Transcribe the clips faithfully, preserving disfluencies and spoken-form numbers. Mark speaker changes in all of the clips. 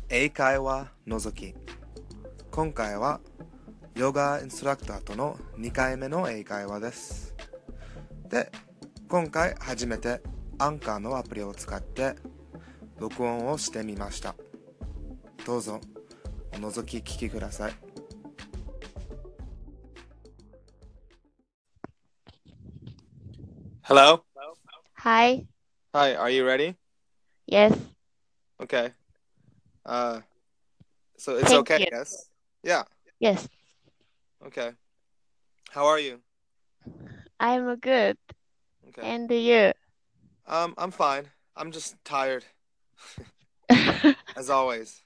Speaker 1: 英会話のぞき。今回はヨガインストラクターとのにかいめの英会話です。で、今回初めてアンカーのアプリを使って録音をしてみました。どうぞおのぞき聞きください。Hello?
Speaker 2: Hi.
Speaker 1: Hi, are you ready?
Speaker 2: Yes.
Speaker 1: Okay. Uh, so it's
Speaker 2: Thank
Speaker 1: okay,
Speaker 2: you.
Speaker 1: yes? Yeah,
Speaker 2: Yes.
Speaker 1: okay. How are you?
Speaker 2: I'm good.
Speaker 1: Okay.
Speaker 2: And you?
Speaker 1: Um, I'm fine. I'm just tired, as always.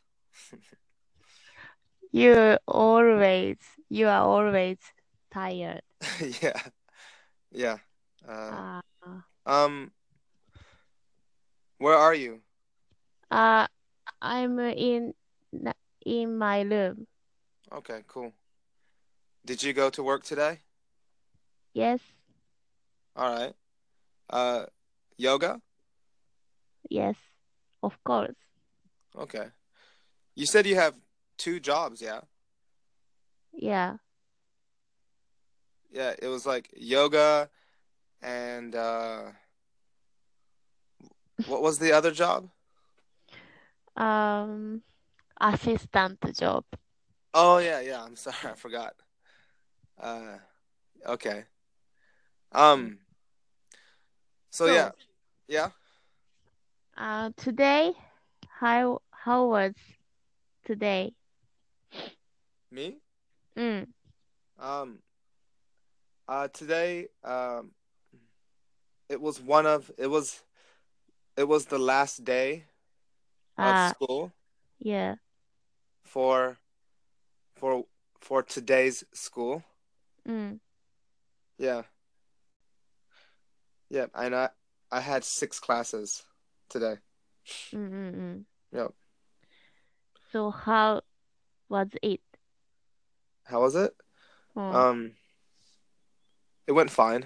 Speaker 2: You always, you are always tired.
Speaker 1: Yeah, yeah. Uh,
Speaker 2: Uh,
Speaker 1: um, where are you?
Speaker 2: uh, I'm in in my room.
Speaker 1: Okay, cool. Did you go to work today?
Speaker 2: Yes.
Speaker 1: All right. Uh, yoga?
Speaker 2: Yes. Of course.
Speaker 1: Okay. You said you have two jobs, yeah?
Speaker 2: Yeah.
Speaker 1: Yeah, it was like yoga and uh, what was the other job?
Speaker 2: Um, assistant job.
Speaker 1: Oh, yeah, yeah. I'm sorry, I forgot. Uh, okay.
Speaker 2: Mm.
Speaker 1: Um, so yeah,
Speaker 2: So,
Speaker 1: yeah.
Speaker 2: uh, today, how how was today?
Speaker 1: Me?
Speaker 2: Mm.
Speaker 1: Um, uh, today, um, it was one of it was it was the last day of
Speaker 2: Uh,
Speaker 1: school
Speaker 2: yeah.
Speaker 1: for for for today's school.
Speaker 2: Mm.
Speaker 1: Yeah, yeah, and I I had six classes today.
Speaker 2: Mm, mm, mm.
Speaker 1: Yep.
Speaker 2: So how was it?
Speaker 1: How was it?
Speaker 2: Oh,
Speaker 1: Um, it went fine.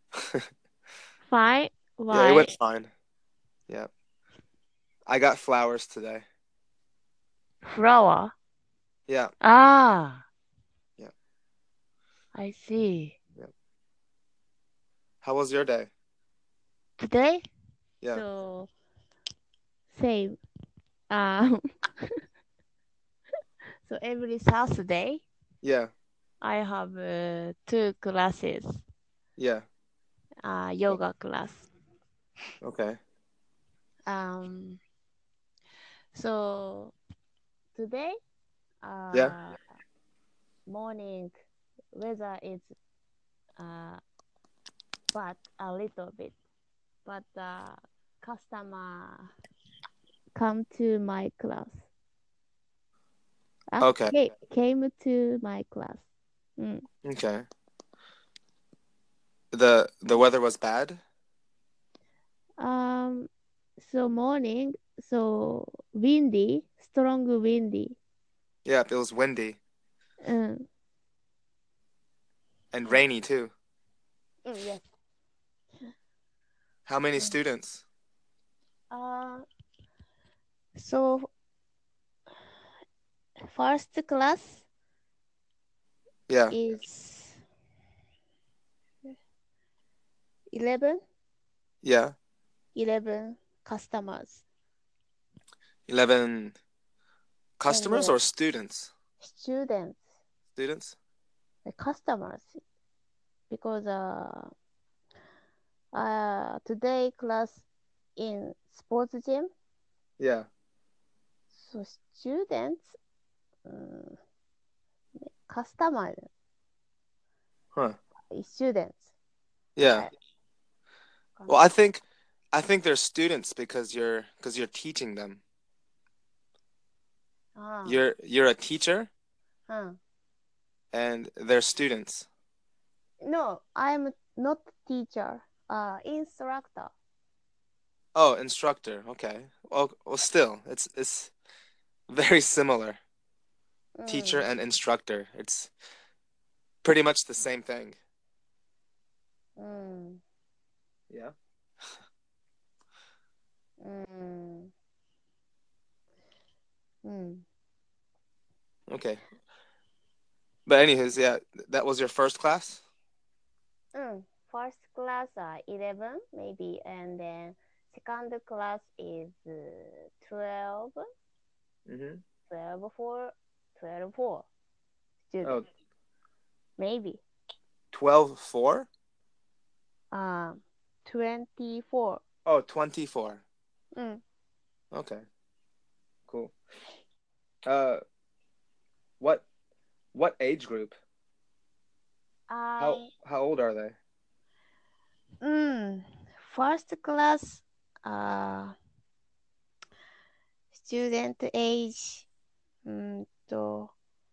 Speaker 2: fine.
Speaker 1: Yeah, it
Speaker 2: Why?
Speaker 1: went fine. Yeah, I got flowers today.
Speaker 2: Flower.
Speaker 1: Yeah,
Speaker 2: Ah,
Speaker 1: yeah,
Speaker 2: I see.
Speaker 1: yeah. How was your day?
Speaker 2: Today?
Speaker 1: Yeah,
Speaker 2: So same. Um, so every Saturday
Speaker 1: yeah,
Speaker 2: I have uh, two classes.
Speaker 1: yeah.
Speaker 2: Uh, yoga class.
Speaker 1: Okay.
Speaker 2: Um, so today,
Speaker 1: Yeah.
Speaker 2: uh, morning weather is uh, bad a little bit, but uh, customer come to my class. Ah,
Speaker 1: Okay.
Speaker 2: came, came to my class. Mm.
Speaker 1: Okay. The the weather was bad?
Speaker 2: Um, so morning, so windy, strong windy.
Speaker 1: Yeah, it was windy
Speaker 2: Mm.
Speaker 1: and rainy too.
Speaker 2: Mm, yes.
Speaker 1: How many
Speaker 2: Mm.
Speaker 1: students?
Speaker 2: Uh, so first class
Speaker 1: Yeah.
Speaker 2: is eleven,
Speaker 1: Yeah.
Speaker 2: eleven customers
Speaker 1: eleven
Speaker 2: and
Speaker 1: customers
Speaker 2: uh,
Speaker 1: or students?
Speaker 2: students,
Speaker 1: Students?
Speaker 2: the customers, because uh, uh, today class in sports gym,
Speaker 1: Yeah.
Speaker 2: so students, um, customer,
Speaker 1: Huh.
Speaker 2: students.
Speaker 1: Yeah.
Speaker 2: I,
Speaker 1: Well, I think I think they're students because you're because you're teaching them.
Speaker 2: ah,
Speaker 1: You're you're a teacher
Speaker 2: huh.
Speaker 1: and they're students.
Speaker 2: No, I'm not teacher, uh, instructor.
Speaker 1: Oh, instructor. Okay. Well, well still, it's it's very similar. Teacher
Speaker 2: Mm,
Speaker 1: and instructor. It's pretty much the same thing.
Speaker 2: mm,
Speaker 1: Yeah.
Speaker 2: mm. Mm.
Speaker 1: Okay. But anyways, yeah, that was your first class?
Speaker 2: Mm. First class are eleven, maybe, and then second class is uh, twelve,
Speaker 1: Mm-hmm.
Speaker 2: twelve for, twelve for
Speaker 1: Oh,
Speaker 2: students, maybe.
Speaker 1: twelve four.
Speaker 2: Um, twenty-four.
Speaker 1: Oh, twenty-four.
Speaker 2: Mm.
Speaker 1: Okay, cool. Uh, what what age group? How
Speaker 2: I,
Speaker 1: how old are they?
Speaker 2: mm, first class, uh, student age, mm, to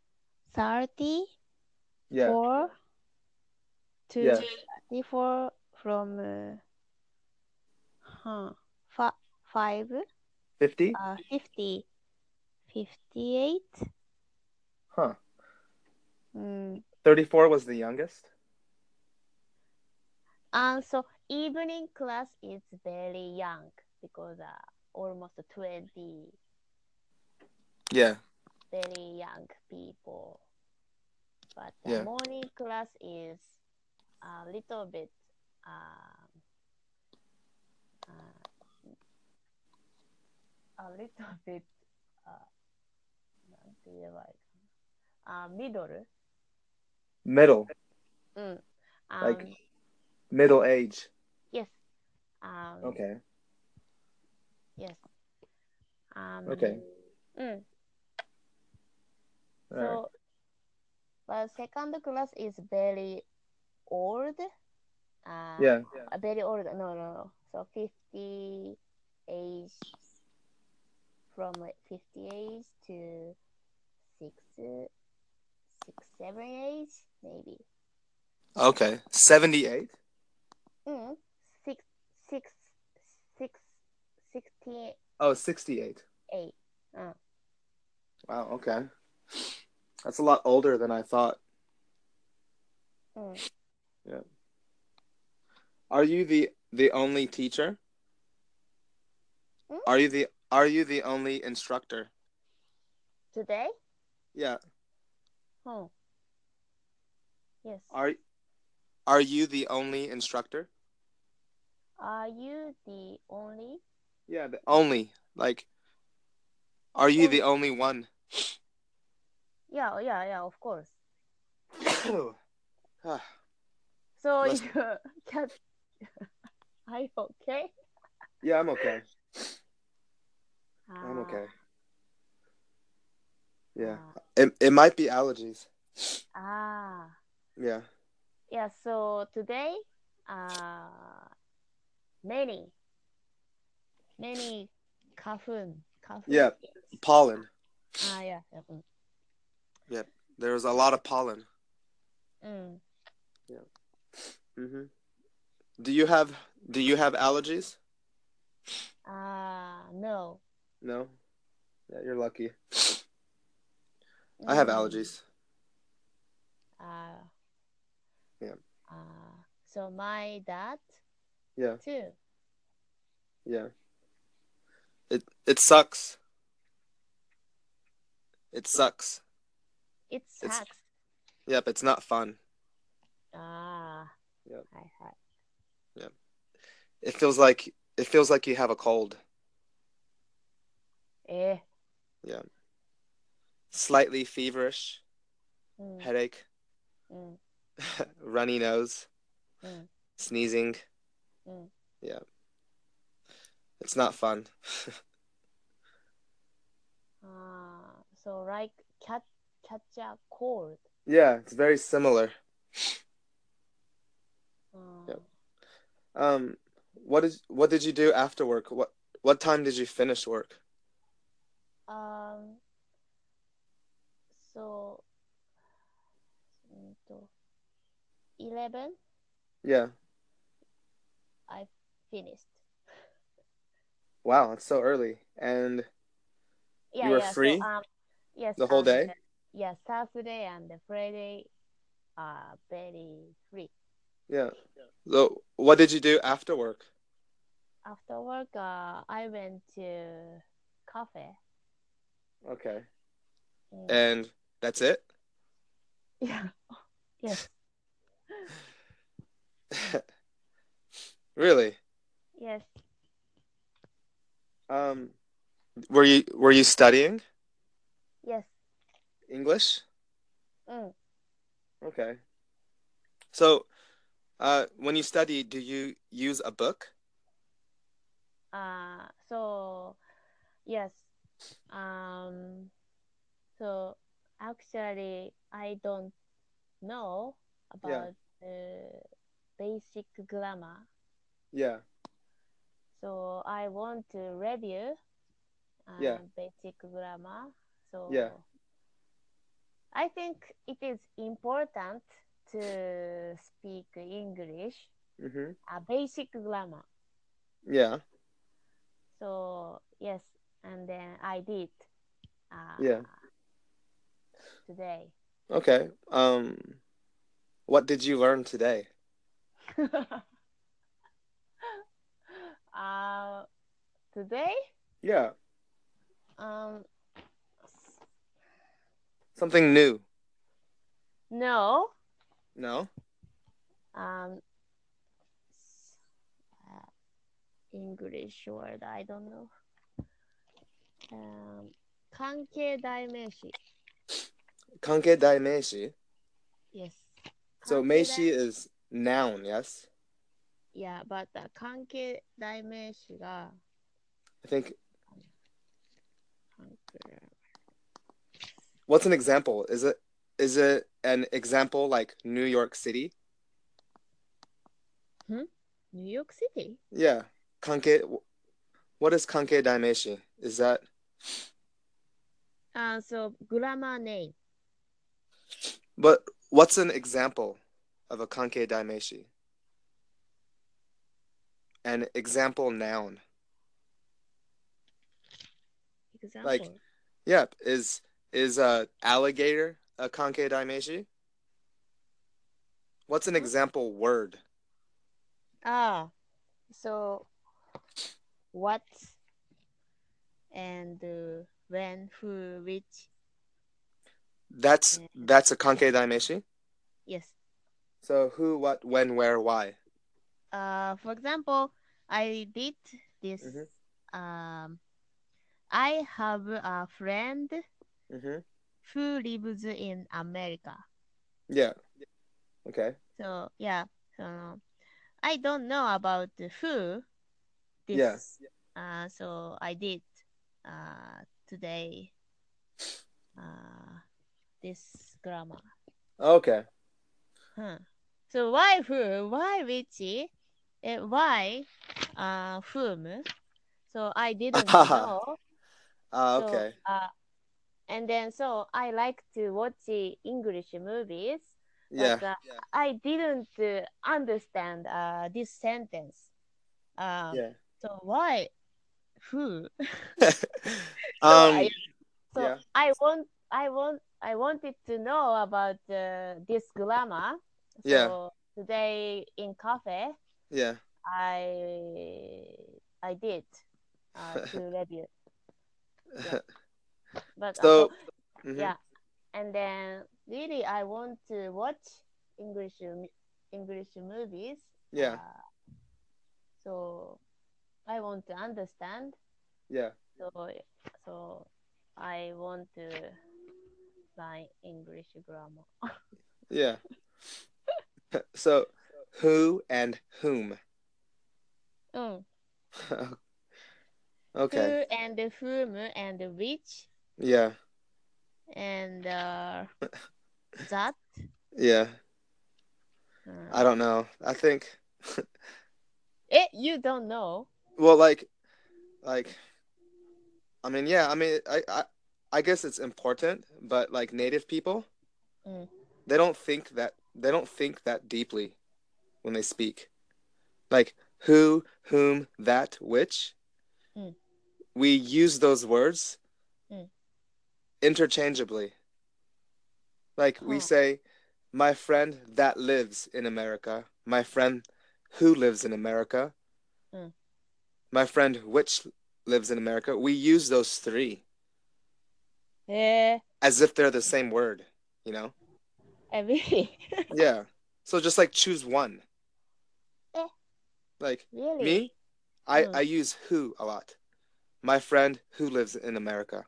Speaker 1: Yeah,
Speaker 2: thirty-four to
Speaker 1: yeah.
Speaker 2: thirty-four from, uh, huh, fi- five,
Speaker 1: fifty?
Speaker 2: uh, fifty, fifty-eight.
Speaker 1: Huh.
Speaker 2: Mm.
Speaker 1: thirty-four was the youngest?
Speaker 2: And so evening class is very young because uh, almost twenty
Speaker 1: Yeah,
Speaker 2: very young people. But the
Speaker 1: yeah.
Speaker 2: morning class is a little bit um, uh, a little bit uh, なんて言えばいいかな、uh, middle.
Speaker 1: Middle,
Speaker 2: Mm.
Speaker 1: like
Speaker 2: Um,
Speaker 1: middle age.
Speaker 2: yes. Um,
Speaker 1: Okay,
Speaker 2: yes. Um,
Speaker 1: okay.
Speaker 2: mm.
Speaker 1: All right.
Speaker 2: So, but second class is very old. Uh,
Speaker 1: Yeah.
Speaker 2: uh, very old. No, no, no. So fifty age, from like fifty age to six, six, seven age, maybe.
Speaker 1: Okay. seventy-eight?
Speaker 2: Mm, six, six, six, sixty-eight.
Speaker 1: Oh, sixty-eight.
Speaker 2: Uh,
Speaker 1: Wow, okay. That's a lot older than I thought.
Speaker 2: mm.
Speaker 1: Yeah. Are you the the only teacher?
Speaker 2: Mm?
Speaker 1: Are you the are you the only instructor?
Speaker 2: Today?
Speaker 1: Yeah.
Speaker 2: Oh, yes.
Speaker 1: Are are you the only instructor?
Speaker 2: Are you the only?
Speaker 1: Yeah, the only. Like, are you
Speaker 2: On,
Speaker 1: the only one?
Speaker 2: yeah, yeah, yeah, of course.
Speaker 1: Ah,
Speaker 2: So
Speaker 1: bless
Speaker 2: you
Speaker 1: you.
Speaker 2: can, are you okay?
Speaker 1: Yeah, I'm okay. I'm
Speaker 2: Ah,
Speaker 1: okay. Yeah.
Speaker 2: ah,
Speaker 1: It it might be allergies.
Speaker 2: ah.
Speaker 1: Yeah.
Speaker 2: Yeah, so today, uh, many, many kafun, kafun?
Speaker 1: Yeah. Pollen.
Speaker 2: Ah, yeah. Yeah. Mm.
Speaker 1: Yeah. There's a lot of pollen.
Speaker 2: Mm.
Speaker 1: Yeah. Mhm. Do you have do you have allergies?
Speaker 2: Ah, no.
Speaker 1: No. Yeah, you're lucky. I have
Speaker 2: Mm.
Speaker 1: allergies.
Speaker 2: Ah,
Speaker 1: Yeah.
Speaker 2: ah. So my dad
Speaker 1: Yeah.
Speaker 2: too.
Speaker 1: Yeah. It it sucks. It sucks.
Speaker 2: It
Speaker 1: It's
Speaker 2: sucks.
Speaker 1: yep, it's not fun.
Speaker 2: Ah,
Speaker 1: Yep.
Speaker 2: hi, hi.
Speaker 1: Yep. It feels like it feels like you have a cold.
Speaker 2: Eh.
Speaker 1: Yeah. Slightly feverish,
Speaker 2: Mm,
Speaker 1: headache,
Speaker 2: mm,
Speaker 1: runny nose,
Speaker 2: mm,
Speaker 1: sneezing.
Speaker 2: mm.
Speaker 1: Yeah. It's not fun.
Speaker 2: Ah, so like cat, catch a cold.
Speaker 1: Yeah, it's very similar.
Speaker 2: Ah,
Speaker 1: Yep. Um what did what did you do after work? What what time did you finish work?
Speaker 2: um, so, mm, to eleven,
Speaker 1: Yeah.
Speaker 2: I finished.
Speaker 1: Wow, it's so early. And you
Speaker 2: Yeah,
Speaker 1: were
Speaker 2: yeah. So
Speaker 1: free
Speaker 2: um, yes,
Speaker 1: the whole
Speaker 2: and
Speaker 1: day?
Speaker 2: uh, yeah, Saturday and Friday are very free.
Speaker 1: Yeah. So what did you do after work?
Speaker 2: After work, uh, I went to cafe.
Speaker 1: Okay.
Speaker 2: Mm.
Speaker 1: And that's it?
Speaker 2: Yeah. Yes.
Speaker 1: Really?
Speaker 2: Yes.
Speaker 1: Um, were you were you studying
Speaker 2: Yes.
Speaker 1: English?
Speaker 2: Mm.
Speaker 1: Okay. So, uh, when you study, do you use a book?
Speaker 2: Uh, so yes. Um, so actually, I don't know
Speaker 1: Yeah.
Speaker 2: about the basic grammar.
Speaker 1: Yeah.
Speaker 2: So I want to review
Speaker 1: Yeah.
Speaker 2: uh, basic grammar.
Speaker 1: Yeah.
Speaker 2: So I think it is important to speak English,
Speaker 1: Mm-hmm.
Speaker 2: a basic grammar.
Speaker 1: Yeah.
Speaker 2: So yes, and then I did
Speaker 1: Yeah.
Speaker 2: uh, today.
Speaker 1: Okay. Um, what did you learn today?
Speaker 2: uh, Today,
Speaker 1: Yeah.
Speaker 2: um,
Speaker 1: Something new.
Speaker 2: no,
Speaker 1: No?
Speaker 2: um, uh, English word I don't know. Um, 関係代名詞
Speaker 1: Kanke dai meishi.
Speaker 2: Yes.
Speaker 1: So
Speaker 2: 関係代
Speaker 1: meishi is noun, yes?
Speaker 2: Yeah, but 関係代名詞が
Speaker 1: I think
Speaker 2: 関係
Speaker 1: what's an example? Is it is it an example like New York City?
Speaker 2: Hmm? New York City?
Speaker 1: Yeah. Kanke what is kanke dai meishi? Is that
Speaker 2: Uh, so grammar name.
Speaker 1: but what's an example of a kanke dai meishi? An example noun. Like,
Speaker 2: Example.
Speaker 1: yep, is is a alligator a kanke dai meishi? What's an
Speaker 2: Huh?
Speaker 1: example word?
Speaker 2: Ah, so what and uh, when, who, which,
Speaker 1: That's
Speaker 2: and
Speaker 1: that's a
Speaker 2: yeah,
Speaker 1: kanke dai meishi?
Speaker 2: yes.
Speaker 1: So who, what, when, where, why?
Speaker 2: Uh, for example, I did this.
Speaker 1: Mm-hmm.
Speaker 2: Um, I have a friend
Speaker 1: Mm-hmm.
Speaker 2: who lives in America.
Speaker 1: Yeah. Okay.
Speaker 2: So yeah, so I don't know about the who
Speaker 1: Yeah.
Speaker 2: this. Uh, so I did uh today uh this grammar.
Speaker 1: Okay.
Speaker 2: Huh. So why who? Why which? Uh, why uh whom? So I didn't
Speaker 1: Ah,
Speaker 2: know.
Speaker 1: ah,
Speaker 2: So
Speaker 1: okay.
Speaker 2: uh and then so I like to watch the English movies, but
Speaker 1: Yeah.
Speaker 2: uh, I didn't uh, understand uh this sentence. Um,
Speaker 1: Yeah.
Speaker 2: so why who? So I
Speaker 1: Um,
Speaker 2: so
Speaker 1: yeah.
Speaker 2: I want I want I wanted to know about uh, this grammar.
Speaker 1: Yeah.
Speaker 2: So today in cafe,
Speaker 1: Yeah.
Speaker 2: I I did uh, to review. Yes, but uh, so
Speaker 1: So, mm-hmm.
Speaker 2: yeah, and then really I want to watch English m- English movies.
Speaker 1: Yeah.
Speaker 2: Uh, so I want to understand.
Speaker 1: Yeah.
Speaker 2: So so I want to learn English grammar.
Speaker 1: Yeah. So, who and whom?
Speaker 2: うん。
Speaker 1: Okay.
Speaker 2: Who and whom and which
Speaker 1: Yeah.
Speaker 2: and uh, that.
Speaker 1: Yeah. I
Speaker 2: うん、
Speaker 1: don't know. I think,
Speaker 2: え、you don't know?
Speaker 1: well, like, like, I mean, yeah, I mean, I, I, I guess it's important, but like native people,
Speaker 2: うん。
Speaker 1: they don't think that they don't think that deeply when they speak. Like who, whom, that, which.
Speaker 2: うん。
Speaker 1: We use those words
Speaker 2: うん。
Speaker 1: interchangeably. Like we
Speaker 2: は
Speaker 1: say, my friend that lives in America, my friend who lives in America,
Speaker 2: あ。うん。
Speaker 1: my friend which lives in America. We use those three.
Speaker 2: え
Speaker 1: as if they're the same word, you know?
Speaker 2: え、really?
Speaker 1: Yeah. So just like choose one.
Speaker 2: え、
Speaker 1: Like
Speaker 2: really?
Speaker 1: me, I,
Speaker 2: うん。
Speaker 1: I use who a lot. My friend who lives in America.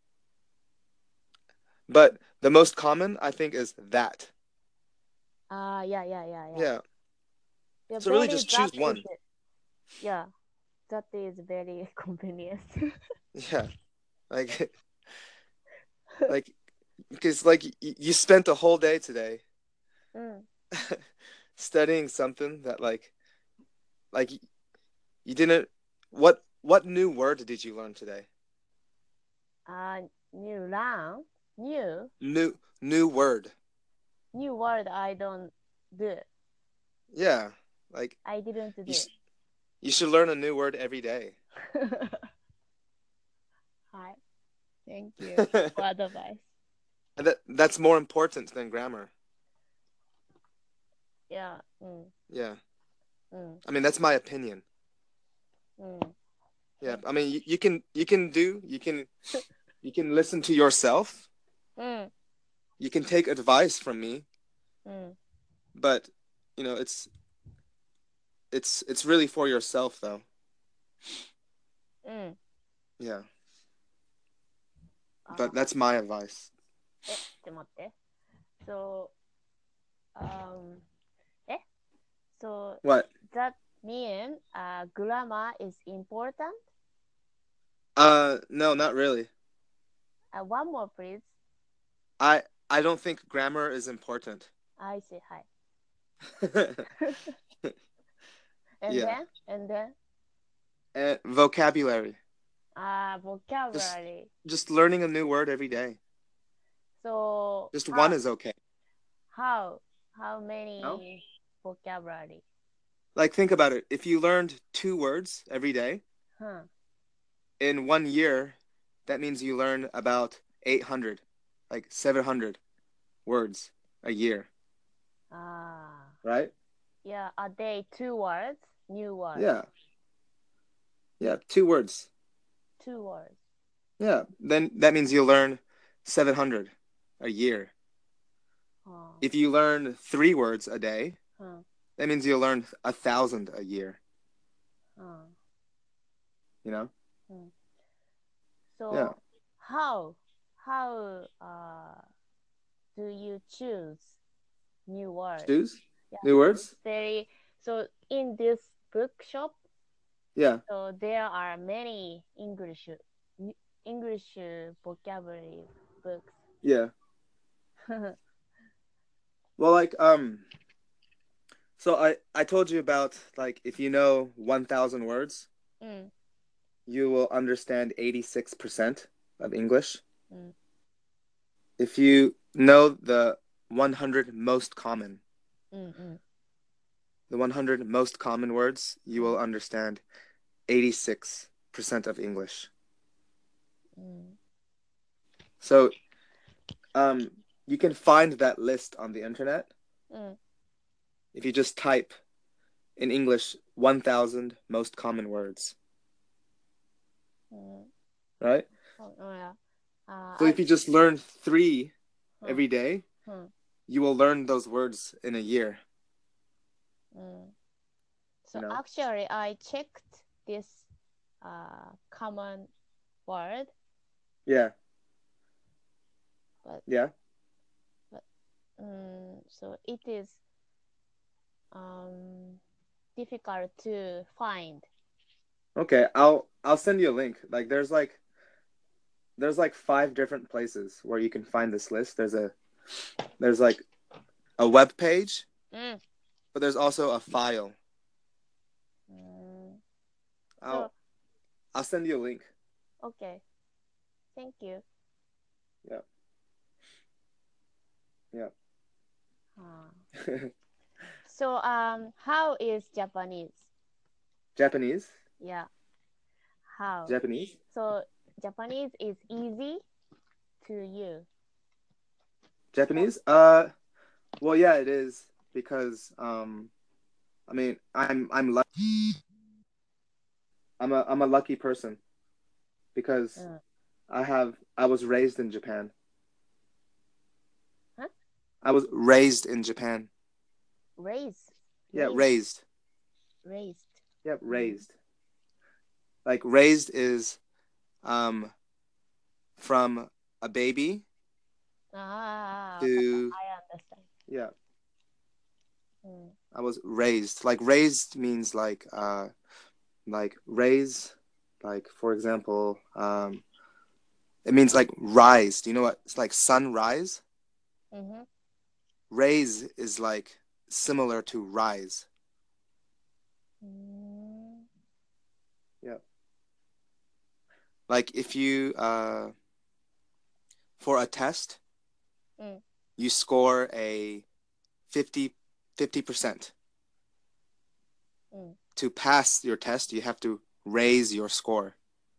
Speaker 1: But the most common, I think, is that.
Speaker 2: ああ、yeah, yeah, yeah, yeah.
Speaker 1: Yeah.
Speaker 2: Yeah,
Speaker 1: So really
Speaker 2: very,
Speaker 1: just
Speaker 2: that
Speaker 1: choose
Speaker 2: is,
Speaker 1: one.
Speaker 2: yeah, that is very convenient.
Speaker 1: Yeah. Like, like, because like y- you spent a whole day today
Speaker 2: うん。
Speaker 1: studying something that like, like you didn't. What what new word did you learn today?
Speaker 2: あー、new learn? New?
Speaker 1: New new word.
Speaker 2: New word I don't do.
Speaker 1: Yeah. Like
Speaker 2: I didn't
Speaker 1: you
Speaker 2: do.
Speaker 1: sh- you should learn a new word every day.
Speaker 2: はい。Thank you for advice.
Speaker 1: And that that's more important than grammar.
Speaker 2: Yeah. うん。
Speaker 1: Yeah.
Speaker 2: うん。
Speaker 1: I mean, that's my opinion.
Speaker 2: うん。
Speaker 1: Yeah.
Speaker 2: Thank
Speaker 1: I mean, you, you can you can do you can you can listen to yourself.
Speaker 2: うん。
Speaker 1: You can take advice from me,
Speaker 2: うん。
Speaker 1: but you know, it's it's it's really for yourself though.
Speaker 2: うん。
Speaker 1: Yeah.
Speaker 2: あ
Speaker 1: But that's my advice.
Speaker 2: ー、え、ちょっと待って。So, um, え So,
Speaker 1: What?
Speaker 2: that mean uh, grammar is important?
Speaker 1: Uh no, not really.
Speaker 2: Uh, one more, please.
Speaker 1: I I don't think grammar is important.
Speaker 2: I see. はい。and
Speaker 1: Yeah.
Speaker 2: then? And then?
Speaker 1: And vocabulary.
Speaker 2: Uh,
Speaker 1: Just
Speaker 2: vocabulary.
Speaker 1: just learning a new word every day.
Speaker 2: So,
Speaker 1: Just one
Speaker 2: how,
Speaker 1: is okay.
Speaker 2: how, how
Speaker 1: No?
Speaker 2: many vocabulary?
Speaker 1: Like think about it. If you learned two words every day,
Speaker 2: Huh.
Speaker 1: in one year, that means you learn about eight hundred, like seven hundred words a year,
Speaker 2: Ah.
Speaker 1: right?
Speaker 2: Yeah, a day, two words, new words.
Speaker 1: Yeah. Yeah, two words.
Speaker 2: Two words.
Speaker 1: Yeah. Then that means you learn seven hundred a year.
Speaker 2: Huh.
Speaker 1: If you learn three words a day,
Speaker 2: Huh.
Speaker 1: that means you'll learn a thousand a year,
Speaker 2: Huh.
Speaker 1: you know?
Speaker 2: Hmm.
Speaker 1: Yeah.
Speaker 2: So, how, how uh, do you choose new words?
Speaker 1: Choose
Speaker 2: Yeah,
Speaker 1: new
Speaker 2: so it's
Speaker 1: words.
Speaker 2: very, so in this bookshop,
Speaker 1: Yeah.
Speaker 2: so there are many English English vocabulary books.
Speaker 1: Yeah. Well, like um so I I told you about like if you know one thousand words,
Speaker 2: うん
Speaker 1: you will understand eighty-six percent of English.
Speaker 2: うん
Speaker 1: If you know the one hundred most common,
Speaker 2: うんうん
Speaker 1: the one hundred most common words,
Speaker 2: う
Speaker 1: you
Speaker 2: ん
Speaker 1: will understand eighty-six percent of English.
Speaker 2: うん
Speaker 1: So, um, you can find that list on the internet
Speaker 2: うん
Speaker 1: if you just type in English one thousand most common words,
Speaker 2: うん
Speaker 1: right?
Speaker 2: うんやあ
Speaker 1: So,
Speaker 2: I
Speaker 1: if you just learn three
Speaker 2: うん
Speaker 1: every day,
Speaker 2: うん
Speaker 1: you will learn those words in a year,
Speaker 2: うん
Speaker 1: you
Speaker 2: So
Speaker 1: know?
Speaker 2: actually I checked this uh, common word
Speaker 1: Yeah.
Speaker 2: but
Speaker 1: Yeah.
Speaker 2: but um, so it is um, difficult to find.
Speaker 1: Okay, I'll I'll send you a link. Like there's like there's like five different places where you can find this list. There's a there's like a web page,
Speaker 2: うん
Speaker 1: but there's also a file.
Speaker 2: うん So
Speaker 1: I'll I'll send you a link.
Speaker 2: okay, thank you.
Speaker 1: Yeah. Yeah.
Speaker 2: Uh, so um, how is Japanese?
Speaker 1: Japanese?
Speaker 2: Yeah, how?
Speaker 1: Japanese?
Speaker 2: So Japanese is easy to you.
Speaker 1: Japanese? Uh well yeah, it is because um I mean, I'm I'm lucky. I'm a I'm a lucky person because
Speaker 2: うん
Speaker 1: I have. I was raised in Japan.
Speaker 2: Huh?
Speaker 1: I was raised in Japan.
Speaker 2: Raise.
Speaker 1: Yeah,
Speaker 2: Raised.
Speaker 1: raised.
Speaker 2: Raised.
Speaker 1: Yep,
Speaker 2: Mm.
Speaker 1: raised. Like raised is um from a baby
Speaker 2: Ah,
Speaker 1: to
Speaker 2: I understand.
Speaker 1: yeah.
Speaker 2: Mm.
Speaker 1: I was raised. Like raised means like uh like raise. Like for example, um, it means like rise. Do you know what? It's like sunrise.
Speaker 2: Mm-hmm.
Speaker 1: Raise is like similar to rise.
Speaker 2: Mm.
Speaker 1: Yeah. Like if you uh for a test,
Speaker 2: Mm.
Speaker 1: you score a fifty fifty percent.
Speaker 2: Mm.
Speaker 1: To pass your test, you have to raise your score.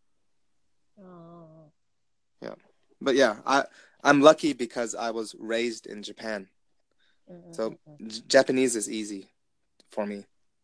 Speaker 2: Oh.
Speaker 1: Yeah. But yeah, I I'm lucky because I was raised in Japan. So
Speaker 2: Mm-mm-mm.
Speaker 1: J- Japanese is easy for me.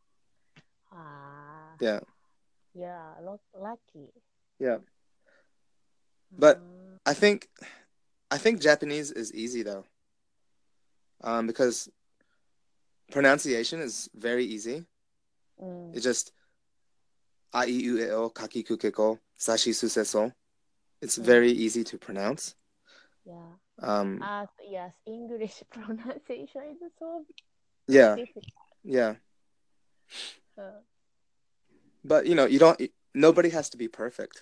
Speaker 2: Ah,
Speaker 1: Yeah.
Speaker 2: yeah, look lucky.
Speaker 1: Yeah. But
Speaker 2: Ah.
Speaker 1: I think I think Japanese is easy though. Um, because pronunciation is very easy.
Speaker 2: Mm.
Speaker 1: It's just a i u e o kaki ku keko sashi su se so. It's
Speaker 2: Mm.
Speaker 1: very easy to pronounce.
Speaker 2: Yeah.
Speaker 1: Um,
Speaker 2: Ah, yes, English pronunciation is so
Speaker 1: yeah,
Speaker 2: difficult.
Speaker 1: yeah.
Speaker 2: Uh,
Speaker 1: But you know, you don't. Nobody has to be perfect.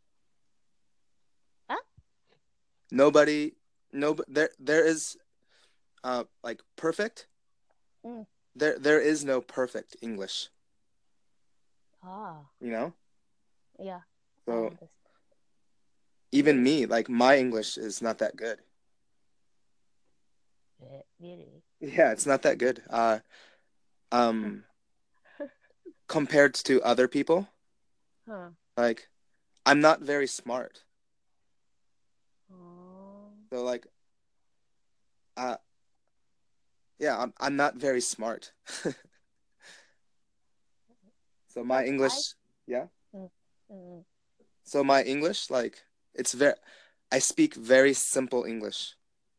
Speaker 2: ah?
Speaker 1: Nobody. No. There. There is. Uh, like perfect.
Speaker 2: Mm.
Speaker 1: There. There is no perfect English.
Speaker 2: Ah,
Speaker 1: You know.
Speaker 2: yeah, I
Speaker 1: So
Speaker 2: understand.
Speaker 1: even me, like my English is not that good.
Speaker 2: Re- Really?
Speaker 1: Yeah, it's not that good. Uh, um, compared to other people,
Speaker 2: Huh.
Speaker 1: like I'm not very smart.
Speaker 2: Oh.
Speaker 1: So like, uh, yeah, I'm I'm not very smart. So my
Speaker 2: But I.
Speaker 1: English, yeah.
Speaker 2: Mm. Mm.
Speaker 1: So my English, like it's very, I speak very simple English.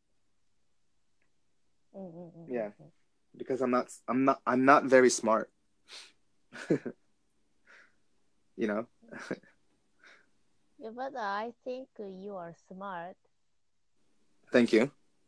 Speaker 2: Mm. Mm. Mm.
Speaker 1: Yeah,
Speaker 2: Mm. Mm.
Speaker 1: because I'm not I'm not I'm not very smart. You know.
Speaker 2: Yeah, but I think you are smart.
Speaker 1: Thank you.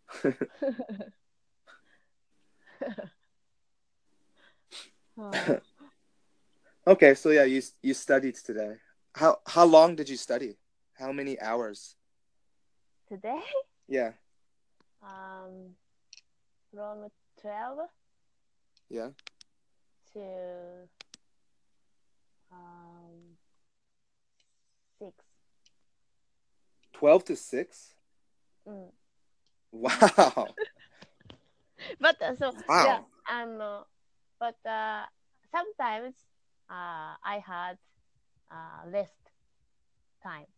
Speaker 2: Uh,
Speaker 1: Okay, so yeah, you you studied today. How how long did you study? How many hours?
Speaker 2: today,
Speaker 1: Yeah,
Speaker 2: um, from twelve
Speaker 1: yeah.
Speaker 2: to um six.
Speaker 1: Twelve to six.
Speaker 2: Mm.
Speaker 1: Wow,
Speaker 2: But uh, so yeah,
Speaker 1: wow.
Speaker 2: um, uh, but uh, sometimes uh, I had uh, less time.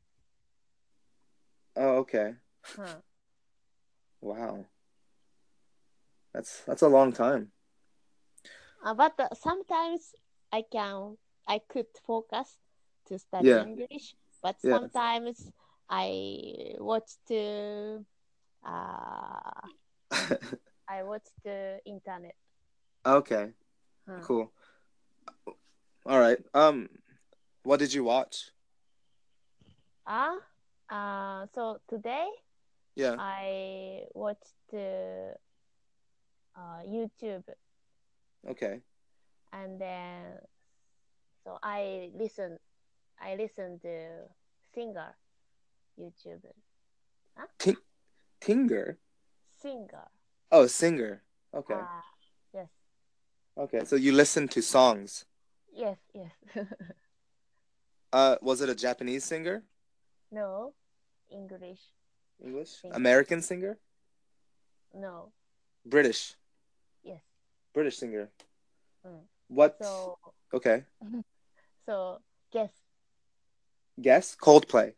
Speaker 1: Oh, okay.
Speaker 2: Huh.
Speaker 1: Wow, that's that's a long time.
Speaker 2: Uh, but uh, sometimes I can I could focus to study
Speaker 1: Yeah,
Speaker 2: English, but
Speaker 1: yeah.
Speaker 2: sometimes I watch the uh, I watch the internet.
Speaker 1: Okay,
Speaker 2: Huh.
Speaker 1: cool. All right. Um, what did you watch?
Speaker 2: Ah, uh, so today
Speaker 1: Yeah.
Speaker 2: I watched the uh, YouTube,
Speaker 1: Okay.
Speaker 2: and then so I listen I listen to singer YouTube. Huh?
Speaker 1: Ting Tinger.
Speaker 2: Singer.
Speaker 1: Oh, singer. Okay.
Speaker 2: Ah, yes,
Speaker 1: Okay. So you listen to songs.
Speaker 2: yes, yes.
Speaker 1: Uh, was it a Japanese singer?
Speaker 2: No, English
Speaker 1: English?
Speaker 2: singer.
Speaker 1: American singer?
Speaker 2: No,
Speaker 1: British.
Speaker 2: yes.
Speaker 1: British singer.
Speaker 2: Mm.
Speaker 1: What?
Speaker 2: So,
Speaker 1: Okay.
Speaker 2: so guess.
Speaker 1: Guess. Coldplay.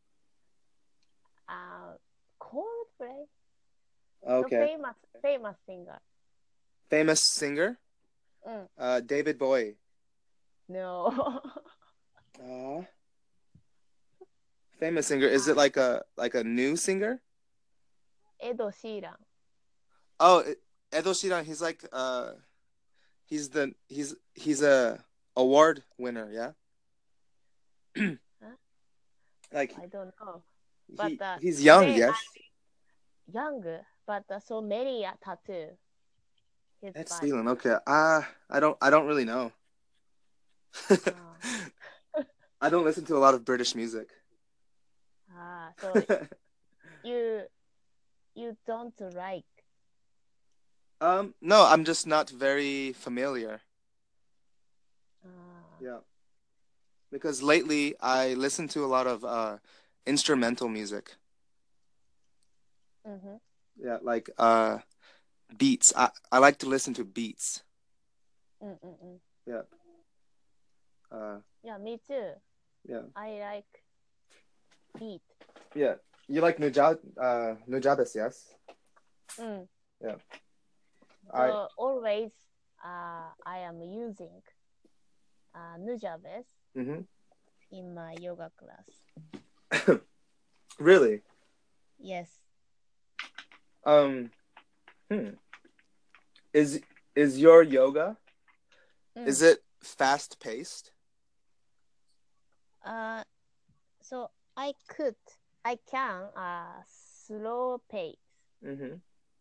Speaker 2: Uh, Coldplay. So
Speaker 1: Okay.
Speaker 2: famous, famous singer.
Speaker 1: Famous singer?
Speaker 2: Mm.
Speaker 1: Uh, David Bowie.
Speaker 2: No.
Speaker 1: Uh, Famous singer. Is it like a like a new singer?
Speaker 2: エド・シーラン。
Speaker 1: Oh, it- Edo Shiran. He's like uh, he's the he's he's a award winner. Yeah,
Speaker 2: Huh?
Speaker 1: like
Speaker 2: I don't know. But
Speaker 1: he
Speaker 2: uh,
Speaker 1: he's young.
Speaker 2: today
Speaker 1: Yes,
Speaker 2: I'm young, but uh, so many uh, tattoo his
Speaker 1: Ed
Speaker 2: body.
Speaker 1: Sheeran. Okay, ah, uh, I don't I don't really know.
Speaker 2: Ah,
Speaker 1: I don't listen to a lot of British music.
Speaker 2: ah, so you you don't like.
Speaker 1: um, no, I'm just not very familiar.
Speaker 2: Ah,
Speaker 1: Yeah, because lately I listen to a lot of uh instrumental music.
Speaker 2: mm-hmm.
Speaker 1: Yeah, like uh beats. I I like to listen to beats.
Speaker 2: Mm-mm-mm.
Speaker 1: Yeah. Uh
Speaker 2: Yeah, me too.
Speaker 1: yeah.
Speaker 2: I like beat.
Speaker 1: Yeah. You like Nujab uh Nujabes, yes?
Speaker 2: Mm.
Speaker 1: Yeah. I
Speaker 2: So always uh, I am using uh, Nujabes
Speaker 1: mhm.
Speaker 2: in my yoga class.
Speaker 1: Really?
Speaker 2: Yes.
Speaker 1: Um hmm. Is is your yoga is
Speaker 2: Mm.
Speaker 1: it fast paced?
Speaker 2: Uh, so I could, I can uh, slow pace.
Speaker 1: Mhm.